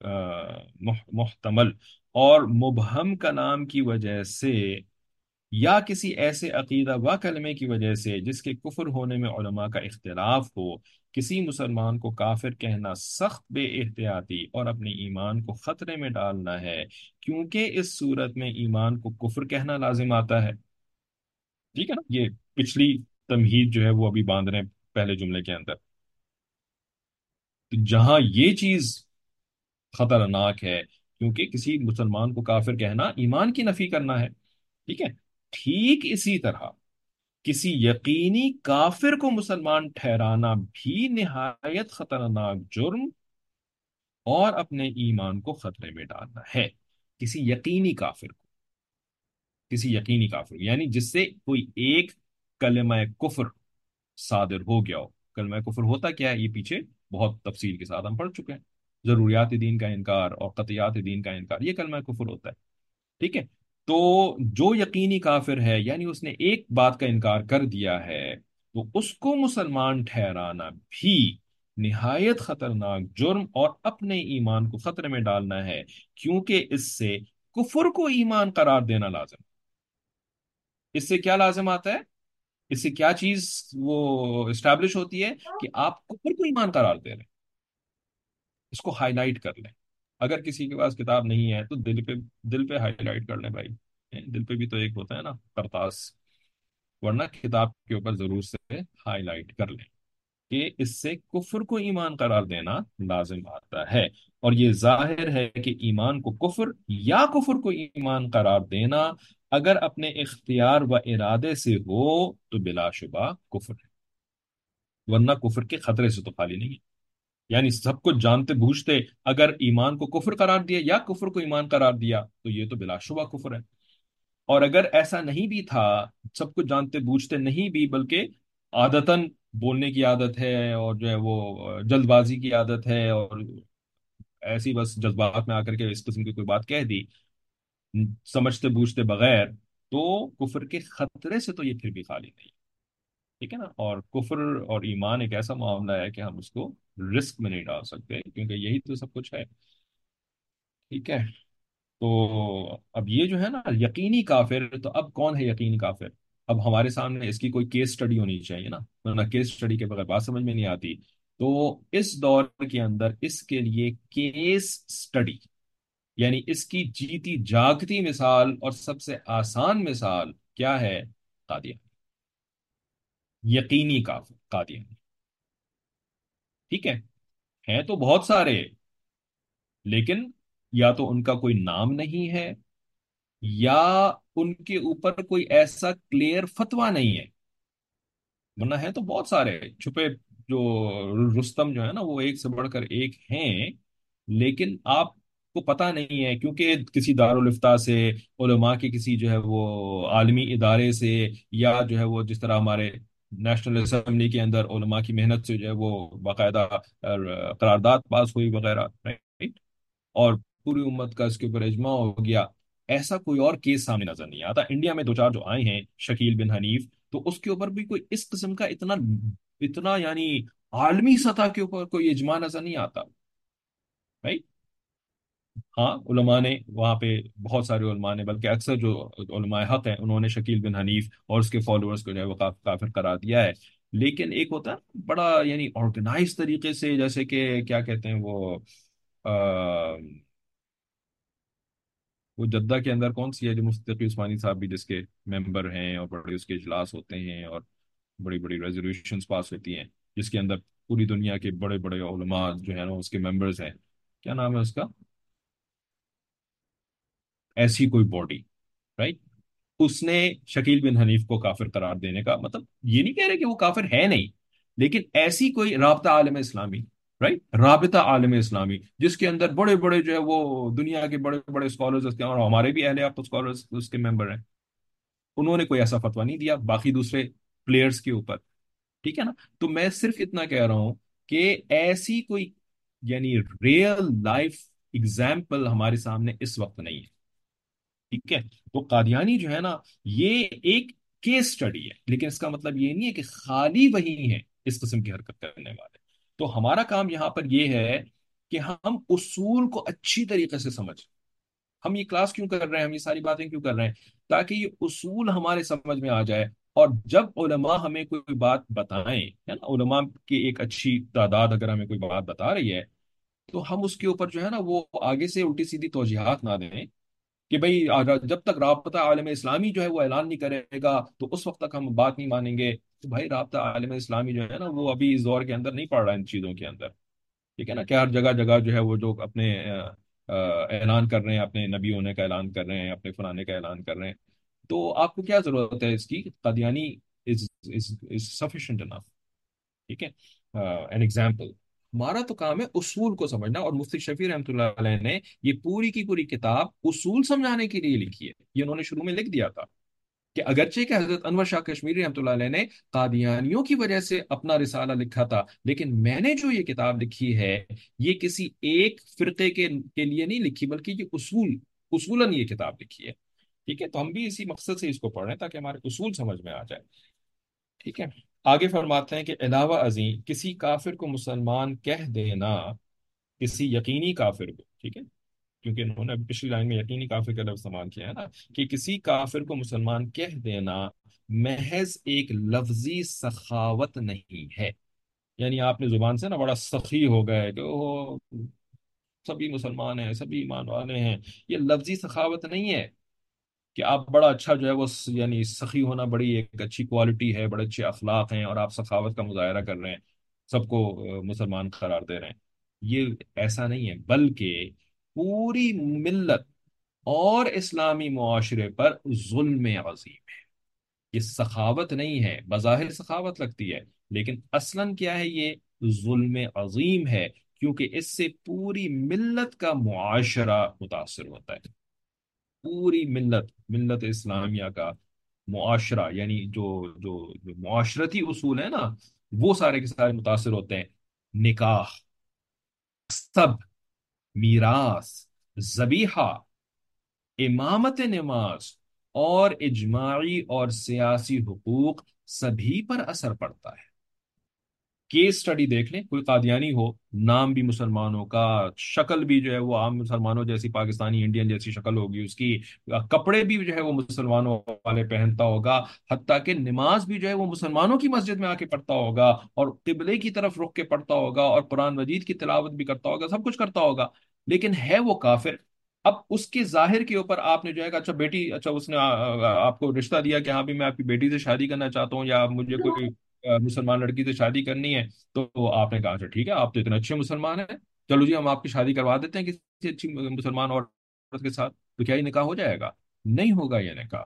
محتمل اور مبہم کلام کی وجہ سے، یا کسی ایسے عقیدہ و کلمے کی وجہ سے جس کے کفر ہونے میں علماء کا اختلاف ہو، کسی مسلمان کو کافر کہنا سخت بے احتیاطی اور اپنے ایمان کو خطرے میں ڈالنا ہے، کیونکہ اس صورت میں ایمان کو کفر کہنا لازم آتا ہے۔ ٹھیک ہے نا، یہ پچھلی تمہید جو ہے وہ ابھی باندھ رہے ہیں پہلے جملے کے اندر۔ تو جہاں یہ چیز خطرناک ہے، کیونکہ کسی مسلمان کو کافر کہنا ایمان کی نفی کرنا ہے، ٹھیک ہے، ٹھیک اسی طرح کسی یقینی کافر کو مسلمان ٹھہرانا بھی نہایت خطرناک جرم اور اپنے ایمان کو خطرے میں ڈالنا ہے۔ کسی یقینی کافر کو، کسی یقینی کافر یعنی جس سے کوئی ایک کلمہ کفر صادر ہو گیا ہو۔ کلمہ کفر ہوتا کیا ہے، یہ پیچھے بہت تفصیل کے ساتھ ہم پڑھ چکے ہیں۔ ضروریات دین کا انکار اور قطعیات دین کا انکار، یہ کلمہ کفر ہوتا ہے، ٹھیک ہے۔ تو جو یقینی کافر ہے، یعنی اس نے ایک بات کا انکار کر دیا ہے، تو اس کو مسلمان ٹھہرانا بھی نہایت خطرناک جرم اور اپنے ایمان کو خطرے میں ڈالنا ہے، کیونکہ اس سے کفر کو ایمان قرار دینا لازم۔ اس سے کیا لازم آتا ہے، اس سے کیا چیز وہ اسٹیبلش ہوتی ہے کہ آپ کفر کو ایمان قرار دے رہے ہیں۔ اس کو ہائی لائٹ کر لیں، اگر کسی کے پاس کتاب نہیں ہے تو دل پہ ہائی لائٹ کر لیں بھائی، دل پہ بھی تو ایک ہوتا ہے نا کرتاس، ورنہ کتاب کے اوپر ضرور سے ہائی لائٹ کر لیں کہ اس سے کفر کو ایمان قرار دینا لازم آتا ہے۔ اور یہ ظاہر ہے کہ ایمان کو کفر یا کفر کو ایمان قرار دینا اگر اپنے اختیار و ارادے سے ہو تو بلا شبہ کفر ہے، ورنہ کفر کے خطرے سے تو خالی نہیں ہے۔ یعنی سب کچھ جانتے بوجھتے اگر ایمان کو کفر قرار دیا یا کفر کو ایمان قرار دیا تو یہ تو بلا شبہ کفر ہے۔ اور اگر ایسا نہیں بھی تھا، سب کچھ جانتے بوجھتے نہیں بھی، بلکہ عادتاً بولنے کی عادت ہے اور جو ہے وہ جلد بازی کی عادت ہے، اور ایسی بس جذبات میں آ کر کے اس قسم کی کوئی بات کہہ دی سمجھتے بوجھتے بغیر، تو کفر کے خطرے سے تو یہ پھر بھی خالی نہیں، ٹھیک ہے نا۔ اور کفر اور ایمان ایک ایسا معاملہ ہے کہ ہم اس کو رسک میں نہیں ڈال سکتے، کیونکہ یہی تو سب کچھ ہے، ٹھیک ہے۔ تو اب یہ جو ہے نا یقینی کافر، تو اب کون ہے یقینی کافر؟ اب ہمارے سامنے اس کی کوئی کیس اسٹڈی ہونی چاہیے نا، ورنہ کیس اسٹڈی کے بغیر بات سمجھ میں نہیں آتی۔ تو اس دور کے اندر اس کے لیے کیس اسٹڈی، یعنی اس کی جیتی جاگتی مثال اور سب سے آسان مثال کیا ہے؟ قادیانی، یقینی کافر قادیانی، ٹھیک ہے۔ ہیں تو بہت سارے، لیکن یا تو ان کا کوئی نام نہیں ہے، یا ان کے اوپر کوئی ایسا کلیئر فتویٰ نہیں ہے، ورنہ ہے تو بہت سارے چھپے، جو رستم جو ہے نا وہ ایک سے بڑھ کر ایک ہیں، لیکن آپ کو پتہ نہیں ہے، کیونکہ کسی دارالفتہ سے، علماء کے کسی جو ہے وہ عالمی ادارے سے، یا جو ہے وہ جس طرح ہمارے نیشنل اسمبلی کے اندر علماء کی محنت سے جو ہے وہ باقاعدہ قرارداد پاس ہوئی وغیرہ، right؟ اور پوری امت کا اس کے اوپر اجماع ہو گیا، ایسا کوئی اور کیس سامنے نظر نہیں آتا۔ انڈیا میں دو چار جو آئے ہیں، شکیل بن حنیف، تو اس کے اوپر بھی کوئی اس قسم کا اتنا اتنا یعنی عالمی سطح کے اوپر کوئی اجماع نظر نہیں آتا بھائی۔ ہاں علماء نے وہاں پہ، بہت سارے علماء نے، بلکہ اکثر جو علماء حق ہیں انہوں نے شکیل بن حنیف اور اس کے فالوورز کو جو ہے وہ کافر قرار دیا ہے، لیکن ایک ہوتا ہے بڑا یعنی آرگنائز طریقے سے، جیسے کہ کیا کہتے ہیں وہ جدہ کے اندر کون سی ہے جو مفتقی عثمانی صاحب بھی جس کے ممبر ہیں، اور بڑے اس کے اجلاس ہوتے ہیں اور بڑی بڑی ریزولوشنز پاس ہوتی ہیں، جس کے اندر پوری دنیا کے بڑے بڑے علماء جو ہے نا اس کے ممبرز ہیں، کیا نام ہے اس کا؟ ایسی کوئی باڈی، رائٹ؟ اس نے شکیل بن حنیف کو کافر قرار دینے کا مطلب یہ نہیں کہہ رہے کہ وہ کافر ہے نہیں، لیکن ایسی کوئی رابطہ عالم اسلامی، رائٹ، رابطہ عالم اسلامی جس کے اندر بڑے بڑے جو ہے وہ دنیا کے بڑے بڑے اسکالرز اس کے، اور ہمارے بھی اہل آپ اسکالرز اس کے ممبر ہیں، انہوں نے کوئی ایسا فتویٰ نہیں دیا باقی دوسرے پلیئرز کے اوپر، ٹھیک ہے نا۔ تو میں صرف اتنا کہہ رہا ہوں کہ ایسی کوئی یعنی ریئل لائف اگزامپل ہمارے سامنے اس وقت نہیں ہے، ٹھیک ہے۔ تو قادیانی جو ہے نا یہ ایک کیس سٹڈی ہے، لیکن اس کا مطلب یہ نہیں ہے کہ خالی وہی ہیں اس قسم کی حرکت کرنے والے۔ تو ہمارا کام یہاں پر یہ ہے کہ ہم اصول کو اچھی طریقے سے سمجھ. ہم یہ کلاس کیوں کر رہے ہیں، ہم یہ ساری باتیں کیوں کر رہے ہیں؟ تاکہ یہ اصول ہمارے سمجھ میں آ جائے. اور جب علماء ہمیں کوئی بات بتائیں، ہے نا، علماء کی ایک اچھی تعداد اگر ہمیں کوئی بات بتا رہی ہے، تو ہم اس کے اوپر جو ہے نا وہ آگے سے الٹی سیدھی توجیحات نہ دیں کہ بھئی جب تک رابطہ عالم اسلامی جو ہے وہ اعلان نہیں کرے گا تو اس وقت تک ہم بات نہیں مانیں گے. تو بھائی رابطہ عالم اسلامی جو ہے نا وہ ابھی اس دور کے اندر نہیں پڑ رہا ہے ان چیزوں کے اندر. ٹھیک ہے نا، کہ ہر جگہ جگہ جو ہے وہ جو اپنے اعلان کر رہے ہیں، اپنے نبی ہونے کا اعلان کر رہے ہیں، اپنے فلانے کا اعلان کر رہے ہیں. تو آپ کو کیا ضرورت ہے اس کی؟ Qadiani is sufficient enough. ٹھیک ہے. An example. ہمارا تو کام ہے اصول کو سمجھنا، اور مفتی شفیع رحمۃ اللہ علیہ نے یہ پوری کی پوری کتاب اصول سمجھانے کے لیے لکھی ہے. یہ انہوں نے شروع میں لکھ دیا تھا کہ اگرچہ کہ حضرت انور شاہ کشمیری رحمۃ اللہ علیہ نے قادیانیوں کی وجہ سے اپنا رسالہ لکھا تھا، لیکن میں نے جو یہ کتاب لکھی ہے یہ کسی ایک فرقے کے لیے نہیں لکھی، بلکہ یہ اصولاً یہ کتاب لکھی ہے. ٹھیک ہے. تو ہم بھی اسی مقصد سے اس کو پڑھ رہے ہیں تاکہ ہمارے اصول سمجھ میں آ جائے. ٹھیک ہے. آگے فرماتے ہیں کہ علاوہ ازیں کسی کافر کو مسلمان کہہ دینا، کسی یقینی کافر کو، ٹھیک ہے، کیونکہ انہوں نے ابھی پچھلی لائن میں یقینی کافر کا لفظ استعمال کیا ہے نا، کہ کسی کافر کو مسلمان کہہ دینا محض ایک لفظی سخاوت نہیں ہے. یعنی آپ نے زبان سے نا بڑا سخی ہو گئے کہ وہ سبھی مسلمان ہیں، سبھی ایمان والے ہیں. یہ لفظی سخاوت نہیں ہے کہ آپ بڑا اچھا جو ہے وہ یعنی سخی ہونا بڑی ایک اچھی کوالٹی ہے، بڑے اچھے اخلاق ہیں اور آپ سخاوت کا مظاہرہ کر رہے ہیں، سب کو مسلمان قرار دے رہے ہیں. یہ ایسا نہیں ہے، بلکہ پوری ملت اور اسلامی معاشرے پر ظلم عظیم ہے. یہ سخاوت نہیں ہے، بظاہر سخاوت لگتی ہے لیکن اصلاً کیا ہے؟ یہ ظلم عظیم ہے، کیونکہ اس سے پوری ملت کا معاشرہ متاثر ہوتا ہے. پوری ملت اسلامیہ کا معاشرہ، یعنی جو معاشرتی اصول ہیں نا، وہ سارے کے سارے متاثر ہوتے ہیں. نکاح، سب، میراث، ذبیحہ، امامت نماز اور اجماعی اور سیاسی حقوق، سبھی پر اثر پڑتا ہے. کیس سٹڈی دیکھ لیں، کوئی قادیانی ہو، نام بھی مسلمانوں کا، شکل بھی جو ہے وہ عام مسلمانوں جیسی، پاکستانی انڈین جیسی شکل ہوگی اس کی، کپڑے بھی جو ہے وہ مسلمانوں والے پہنتا ہوگا، حتیٰ کہ نماز بھی جو ہے وہ مسلمانوں کی مسجد میں آ کے پڑھتا ہوگا اور قبلے کی طرف رخ کے پڑھتا ہوگا اور قرآن مجید کی تلاوت بھی کرتا ہوگا، سب کچھ کرتا ہوگا، لیکن ہے وہ کافر. اب اس کے ظاہر کے اوپر آپ نے جو ہے کہ اچھا بیٹی، اچھا اس نے آپ کو رشتہ دیا کہ ہاں بھی میں آپ کی بیٹی سے شادی کرنا چاہتا ہوں، یا مجھے کوئی مسلمان لڑکی سے شادی کرنی ہے. تو آپ نے کہا اچھا ٹھیک ہے، آپ تو اتنے اچھے مسلمان ہیں، چلو جی ہم آپ کی شادی کروا دیتے ہیں کسی اچھی مسلمان عورت کے ساتھ. تو کیا یہ نکاح ہو جائے گا؟ نہیں ہوگا یہ نکاح.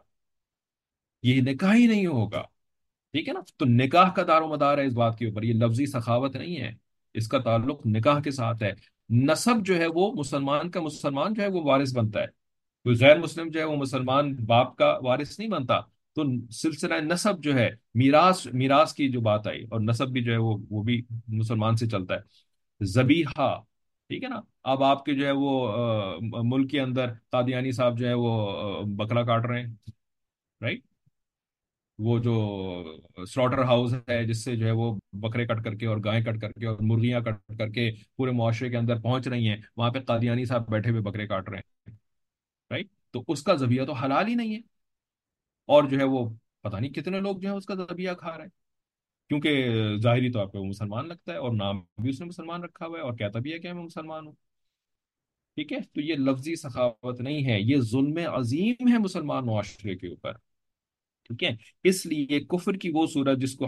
یہ نکاح ہی نہیں ہوگا. ٹھیک ہے نا. تو نکاح کا دار و مدار ہے اس بات کے اوپر، یہ لفظی سخاوت نہیں ہے، اس کا تعلق نکاح کے ساتھ ہے. نسب جو ہے وہ مسلمان کا مسلمان جو ہے وہ وارث بنتا ہے، کوئی غیر مسلم جو ہے وہ مسلمان باپ کا وارث نہیں بنتا. تو سلسلہ نسب جو ہے، میراث کی جو بات آئی، اور نسب بھی جو ہے وہ بھی مسلمان سے چلتا ہے. ذبیحہ، ٹھیک ہے نا. اب آپ کے جو ہے وہ ملک کے اندر قادیانی صاحب جو ہے وہ بکرا کاٹ رہے ہیں، رائٹ. وہ جو سلاٹر ہاؤس ہے جس سے جو ہے وہ بکرے کٹ کر کے اور گائیں کٹ کر کے اور مرغیاں کٹ کر کے پورے معاشرے کے اندر پہنچ رہی ہیں، وہاں پہ قادیانی صاحب بیٹھے ہوئے بکرے کاٹ رہے ہیں، رائٹ. تو اس کا ذبیحہ تو حلال ہی نہیں ہے، اور جو ہے وہ پتہ نہیں کتنے لوگ جو ہے اس کا ذبیحہ کھا رہے ہیں، کیونکہ ظاہری طور پہ وہ مسلمان لگتا ہے اور نام بھی اس نے مسلمان رکھا ہوا ہے اور کہتا بھی ہے کہ میں مسلمان ہوں. ٹھیک ہے. تو یہ لفظی سخاوت نہیں ہے، یہ ظلم عظیم ہے مسلمان معاشرے کے اوپر. ٹھیک ہے. اس لیے کفر کی وہ صورت جس کو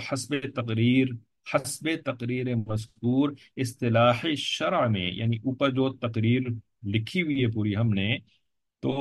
حسب تقریر مذکور اصطلاح شرع میں، یعنی اوپر جو تقریر لکھی ہوئی ہے پوری ہم نے، تو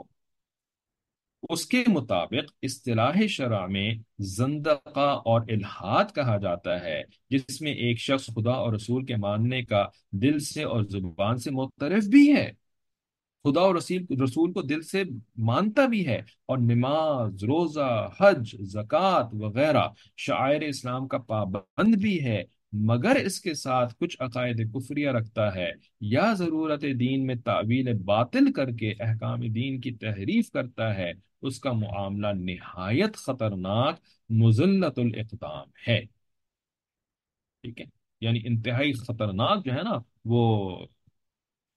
اس کے مطابق اصطلاح شرع میں زندقہ اور الحاد کہا جاتا ہے، جس میں ایک شخص خدا اور رسول کے ماننے کا دل سے اور زبان سے معترف بھی ہے، خدا اور رسول کو دل سے مانتا بھی ہے، اور نماز، روزہ، حج، زکوٰۃ وغیرہ شعائر اسلام کا پابند بھی ہے، مگر اس کے ساتھ کچھ عقائد کفریہ رکھتا ہے، یا ضرورت دین میں تعویل باطل کر کے احکام دین کی تحریف کرتا ہے، اس کا معاملہ نہایت خطرناک مذلت الاقدام ہے. ٹھیک ہے. یعنی انتہائی خطرناک جو ہے نا وہ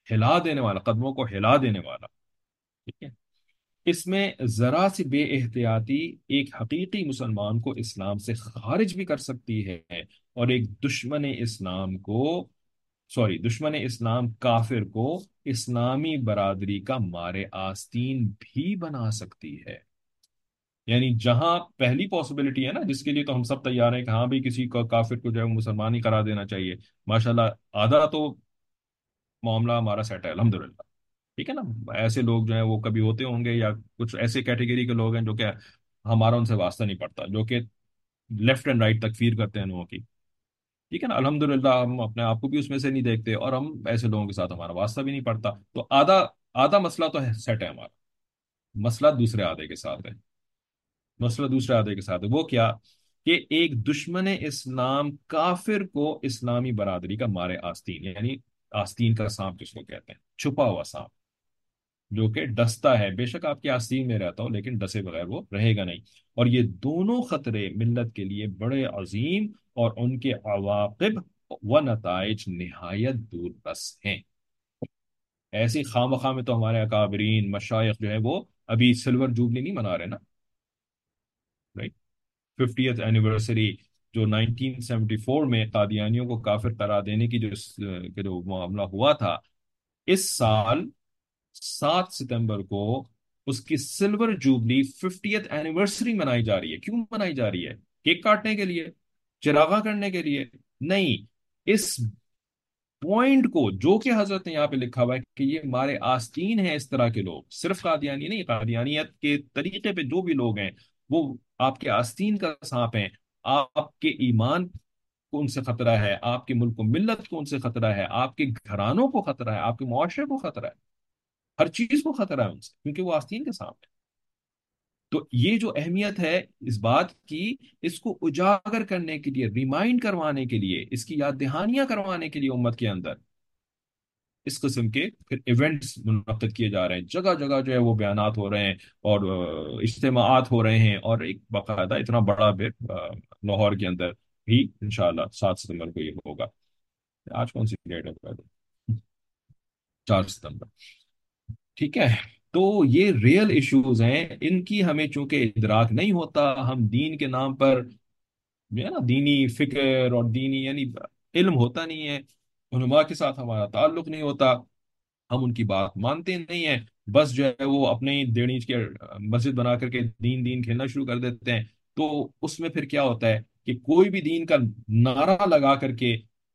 ہلا دینے والا، قدموں کو ہلا دینے والا، ٹھیک ہے؟ اس میں ذرا سی بے احتیاطی ایک حقیقی مسلمان کو اسلام سے خارج بھی کر سکتی ہے، اور ایک دشمن اسلام کو، سوری، دشمن اسلام کافر کو اسلامی برادری کا مارے آستین بھی بنا سکتی ہے۔ یعنی جہاں پہلی پاسبلٹی ہے نا، جس کے لیے تو ہم سب تیار ہیں کہ ہاں بھی کسی کو کافر کو جو ہے وہ مسلمان ہی قرار دینا چاہیے، ماشاءاللہ آدھا تو معاملہ ہمارا سیٹ ہے الحمدللہ، ٹھیک ہے نا؟ ایسے لوگ جو ہیں وہ کبھی ہوتے ہوں گے، یا کچھ ایسے کیٹیگری کے لوگ ہیں جو کہ ہمارا ان سے واسطہ نہیں پڑتا، جو کہ لیفٹ اینڈ رائٹ تکفیر کرتے ہیں لوگوں کی، ٹھیک ہے نا؟ الحمدللہ ہم اپنے آپ کو بھی اس میں سے نہیں دیکھتے، اور ہم ایسے لوگوں کے ساتھ ہمارا واسطہ بھی نہیں پڑتا، تو آدھا آدھا مسئلہ تو ہے، سیٹ ہے ہمارا۔ مسئلہ دوسرے آدھے کے ساتھ ہے، مسئلہ دوسرے آدھے کے ساتھ ہے، وہ کیا؟ کہ ایک دشمن اسلام کافر کو اسلامی برادری کا مارے آستین، یعنی آستین کا سانپ جس کو کہتے ہیں، چھپا ہوا سانپ جو کہ ڈستا ہے، بے شک آپ کی آستین میں رہتا ہو لیکن ڈسے بغیر وہ رہے گا نہیں۔ اور یہ دونوں خطرے ملت کے لیے بڑے عظیم، اور ان کے عواقب و نتائج نہایت دور رس ہیں۔ ایسی خواہ مخواہ میں تو ہمارے اکابرین مشائخ جو ہے وہ ابھی سلور جوبلی نہیں منا رہے نا، رائٹ؟ 50th اینیورسری جو 1974 میں قادیانیوں کو کافر قرار دینے کی جو معاملہ ہوا تھا، اس سال 7 ستمبر کو اس کی سلور جوبلی 50th اینیورسری منائی جا رہی ہے۔ کیوں منائی جا رہی ہے؟ کیک کاٹنے کے لیے؟ چراغاں کرنے کے لیے؟ نہیں، اس پوائنٹ کو جو کہ حضرت نے یہاں پہ لکھا ہوا ہے کہ یہ ہمارے آستین ہیں، اس طرح کے لوگ، صرف قادیانی نہیں، قادیانیت کے طریقے پہ جو بھی لوگ ہیں وہ آپ کے آستین کا سانپ ہیں۔ آپ کے ایمان کو ان سے خطرہ ہے، آپ کے ملک و ملت کو ان سے خطرہ ہے، آپ کے گھرانوں کو خطرہ ہے، آپ کے معاشرے کو خطرہ ہے، ہر چیز کو خطرہ ہے ان سے، کیونکہ وہ آستین کے سامنے۔ تو یہ جو اہمیت ہے اس بات کی، اس کو اجاگر کرنے کے لیے، ریمائنڈ کروانے کے لیے، اس کی یاد دہانیاں کروانے کے لیے امت کے اندر اس قسم کے پھر ایونٹس منعقد کیے جا رہے ہیں، جگہ جگہ جو ہے وہ بیانات ہو رہے ہیں، اور اجتماعات ہو رہے ہیں، اور ایک باقاعدہ اتنا بڑا بٹ لاہور کے اندر بھی انشاءاللہ 7 ستمبر کو یہ ہوگا۔ آج کون سی ڈیٹ ہے؟ 4 ستمبر، ٹھیک ہے؟ تو یہ ریئل ایشوز ہیں، ان کی ہمیں چونکہ ادراک نہیں ہوتا، ہم دین کے نام پر جو ہے نا دینی فکر اور دینی یعنی علم ہوتا نہیں ہے، علماء کے ساتھ ہمارا تعلق نہیں ہوتا، ہم ان کی بات مانتے نہیں ہیں، بس جو ہے وہ اپنے ہی دیڑھ کے مسجد بنا کر کے دین دین کھیلنا شروع کر دیتے ہیں۔ تو اس میں پھر کیا ہوتا ہے کہ کوئی بھی دین کا نعرہ لگا کر کے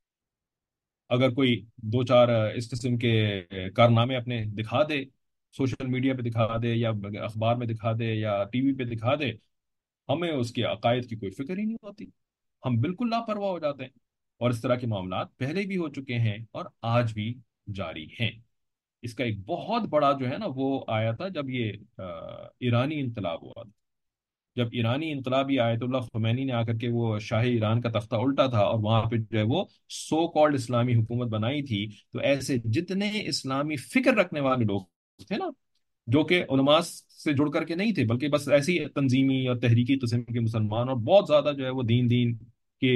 اگر کوئی دو چار اس قسم کے کارنامے اپنے دکھا دے، سوشل میڈیا پہ دکھا دے، یا اخبار میں دکھا دے، یا ٹی وی پہ دکھا دے، ہمیں اس کے عقائد کی کوئی فکر ہی نہیں ہوتی، ہم بالکل لاپرواہ ہو جاتے ہیں۔ اور اس طرح کے معاملات پہلے بھی ہو چکے ہیں اور آج بھی جاری ہیں۔ اس کا ایک بہت بڑا جو ہے نا وہ آیا تھا جب یہ ایرانی انقلاب ہوا تھا، جب ایرانی انقلابی آیت اللہ خمینی نے آ کر کے وہ شاہ ایران کا تختہ الٹا تھا، اور وہاں پہ جو ہے وہ سو کالڈ اسلامی حکومت بنائی تھی، تو ایسے جتنے اسلامی فکر رکھنے والے لوگ تھے نا، جو کہ علماء سے جڑ کر کے نہیں تھے بلکہ بس ایسی تنظیمی اور تحریکی قسم کے مسلمان، اور بہت زیادہ جو ہے وہ دین دین کے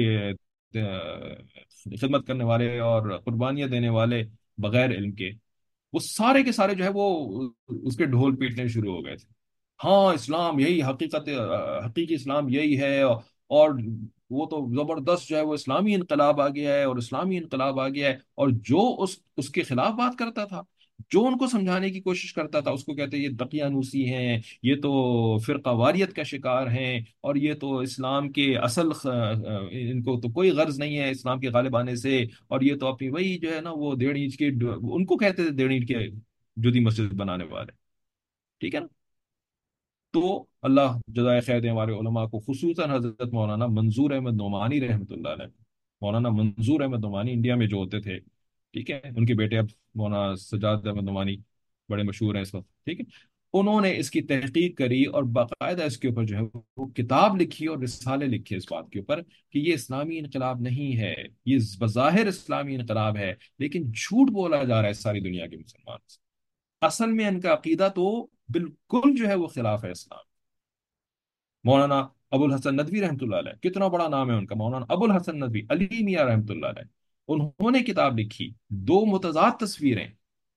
خدمت کرنے والے اور قربانیاں دینے والے بغیر علم کے، وہ سارے کے سارے جو ہے وہ اس کے ڈھول پیٹنے شروع ہو گئے تھے۔ ہاں اسلام یہی حقیقت، حقیقی اسلام یہی ہے، اور وہ تو زبردست جو ہے وہ اسلامی انقلاب آ گیا ہے، اور اسلامی انقلاب آ گیا ہے، اور جو اس کے خلاف بات کرتا تھا، جو ان کو سمجھانے کی کوشش کرتا تھا، اس کو کہتے یہ دقیانوسی ہیں، یہ تو فرقہ واریت کا شکار ہیں، اور یہ تو اسلام کے اصل ان کو تو کوئی غرض نہیں ہے اسلام کے غالب آنے سے، اور یہ تو اپنی وہی جو ہے نا وہ ڈیڑھ انچ کے، ان کو کہتے تھے ڈیڑھ انچ کے جدی مسجد بنانے والے، ٹھیک ہے نا؟ تو اللہ جزائے خیر دے ہمارے علماء کو، خصوصاً حضرت مولانا منظور احمد نعمانی رحمۃ اللہ علیہ۔ مولانا منظور احمد نعمانی انڈیا میں جو ہوتے تھے، ٹھیک ہے، ان کے بیٹے اب مولانا سجاد احمد نعمانی بڑے مشہور ہیں اس وقت، ٹھیک ہے، انہوں نے اس کی تحقیق کری، اور باقاعدہ اس کے اوپر جو ہے وہ کتاب لکھی اور رسالے لکھے اس بات کے اوپر کہ یہ اسلامی انقلاب نہیں ہے، یہ بظاہر اسلامی انقلاب ہے لیکن جھوٹ بولا جا رہا ہے ساری دنیا کے مسلمان سے، اصل میں ان کا عقیدہ تو بالکل جو ہے وہ خلاف ہے اسلام۔ مولانا ابو الحسن ندوی رحمۃ اللہ علیہ، کتنا بڑا نام ہے ان کا، مولانا ابو الحسن ندوی علی میاں رحمۃ اللہ علیہ، انہوں نے کتاب لکھی، دو متضاد تصویریں،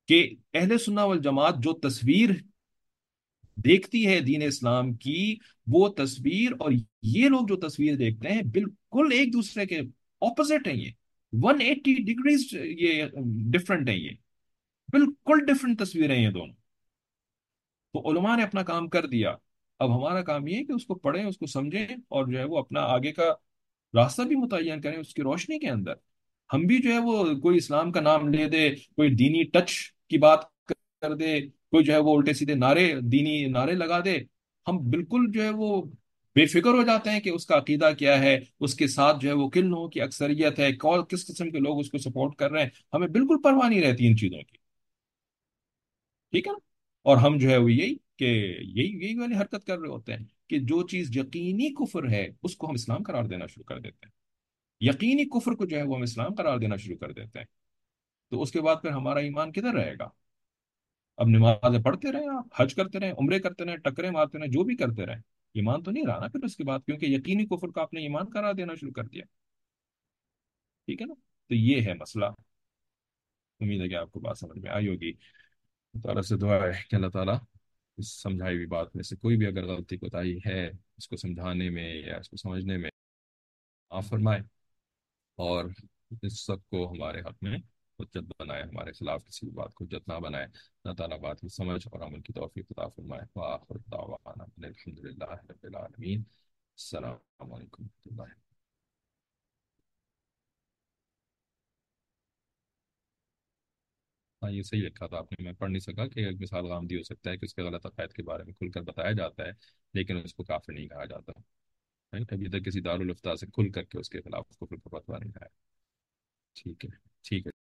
کہ اہل سنہ والجماعت جو تصویر دیکھتی ہے دین اسلام کی، وہ تصویر اور یہ لوگ جو تصویر دیکھتے ہیں بالکل ایک دوسرے کے اپوزٹ ہیں، یہ 180 ڈگریز یہ ڈفرنٹ ہیں، یہ بالکل ڈفرنٹ تصویریں ہیں یہ دونوں. تو علماء نے اپنا کام کر دیا. اب ہمارا کام یہ ہے کہ اس کو پڑھیں، اس کو سمجھیں، اور جو ہے وہ اپنا آگے کا راستہ بھی متعین کریں اس کی روشنی کے اندر. ہم بھی جو ہے وہ کوئی اسلام کا نام لے دے، کوئی دینی ٹچ کی بات کر دے، کوئی جو ہے وہ الٹے سیدھے نعرے، دینی نعرے لگا دے، ہم بالکل جو ہے وہ بے فکر ہو جاتے ہیں کہ اس کا عقیدہ کیا ہے، اس کے ساتھ جو ہے وہ کن لوگوں کی اکثریت ہے، کس قسم کے لوگ اس کو سپورٹ کر رہے ہیں. ہمیں بالکل پرواہ نہیں رہتی ان چیزوں کی. ٹھیک ہے نا؟ اور ہم جو ہے وہ یہی کہ یہی والی حرکت کر رہے ہوتے ہیں کہ جو چیز یقینی کفر ہے اس کو ہم اسلام قرار دینا شروع کر دیتے ہیں. یقینی کفر کو جو ہے وہ ہم اسلام قرار دینا شروع کر دیتے ہیں. تو اس کے بعد پھر ہمارا ایمان کدھر رہے گا؟ اب نمازیں پڑھتے رہیں، آپ حج کرتے رہیں، عمرے کرتے رہیں، ٹکرے مارتے رہیں، جو بھی کرتے رہیں، ایمان تو نہیں رہا نا پھر اس کے بعد، کیونکہ یقینی کفر کو آپ نے ایمان قرار دینا شروع کر دیا. ٹھیک ہے نا؟ تو یہ ہے مسئلہ. امید ہے کہ آپ کو بات سمجھ میں آئی ہوگی. اللہ تعالیٰ سے دعا ہے کہ اللہ تعالیٰ اس سمجھائی ہوئی بات میں سے کوئی بھی اگر غلطی کوتاہی ہے اس کو سمجھانے میں یا اس کو سمجھنے میں معاف فرمائے، اور اس سب کو ہمارے حق میں حجت بنائے، ہمارے خلاف کسی بھی بات کو حجت نہ بنائے. اللہ تعالیٰ بات کی سمجھ اور عمل کی توفیق عطا فرمائے. وآخر دعوانا ان الحمد للہ رب العالمین. السلام علیکم ورحمۃ اللہ. ہاں یہ صحیح لکھا تھا آپ نے، میں پڑھ نہیں سکا کہ ایک مثال غامدی ہو سکتا ہے کہ اس کے غلط عقائد کے بارے میں کھل کر بتایا جاتا ہے لیکن اس کو کافر نہیں کہا جاتا. رائٹ؟ ابھی تک کسی دارالفتہ سے کھل کر کے اس کے خلاف کفر کا فتویٰ نہیں آیا. ٹھیک ہے. ٹھیک ہے.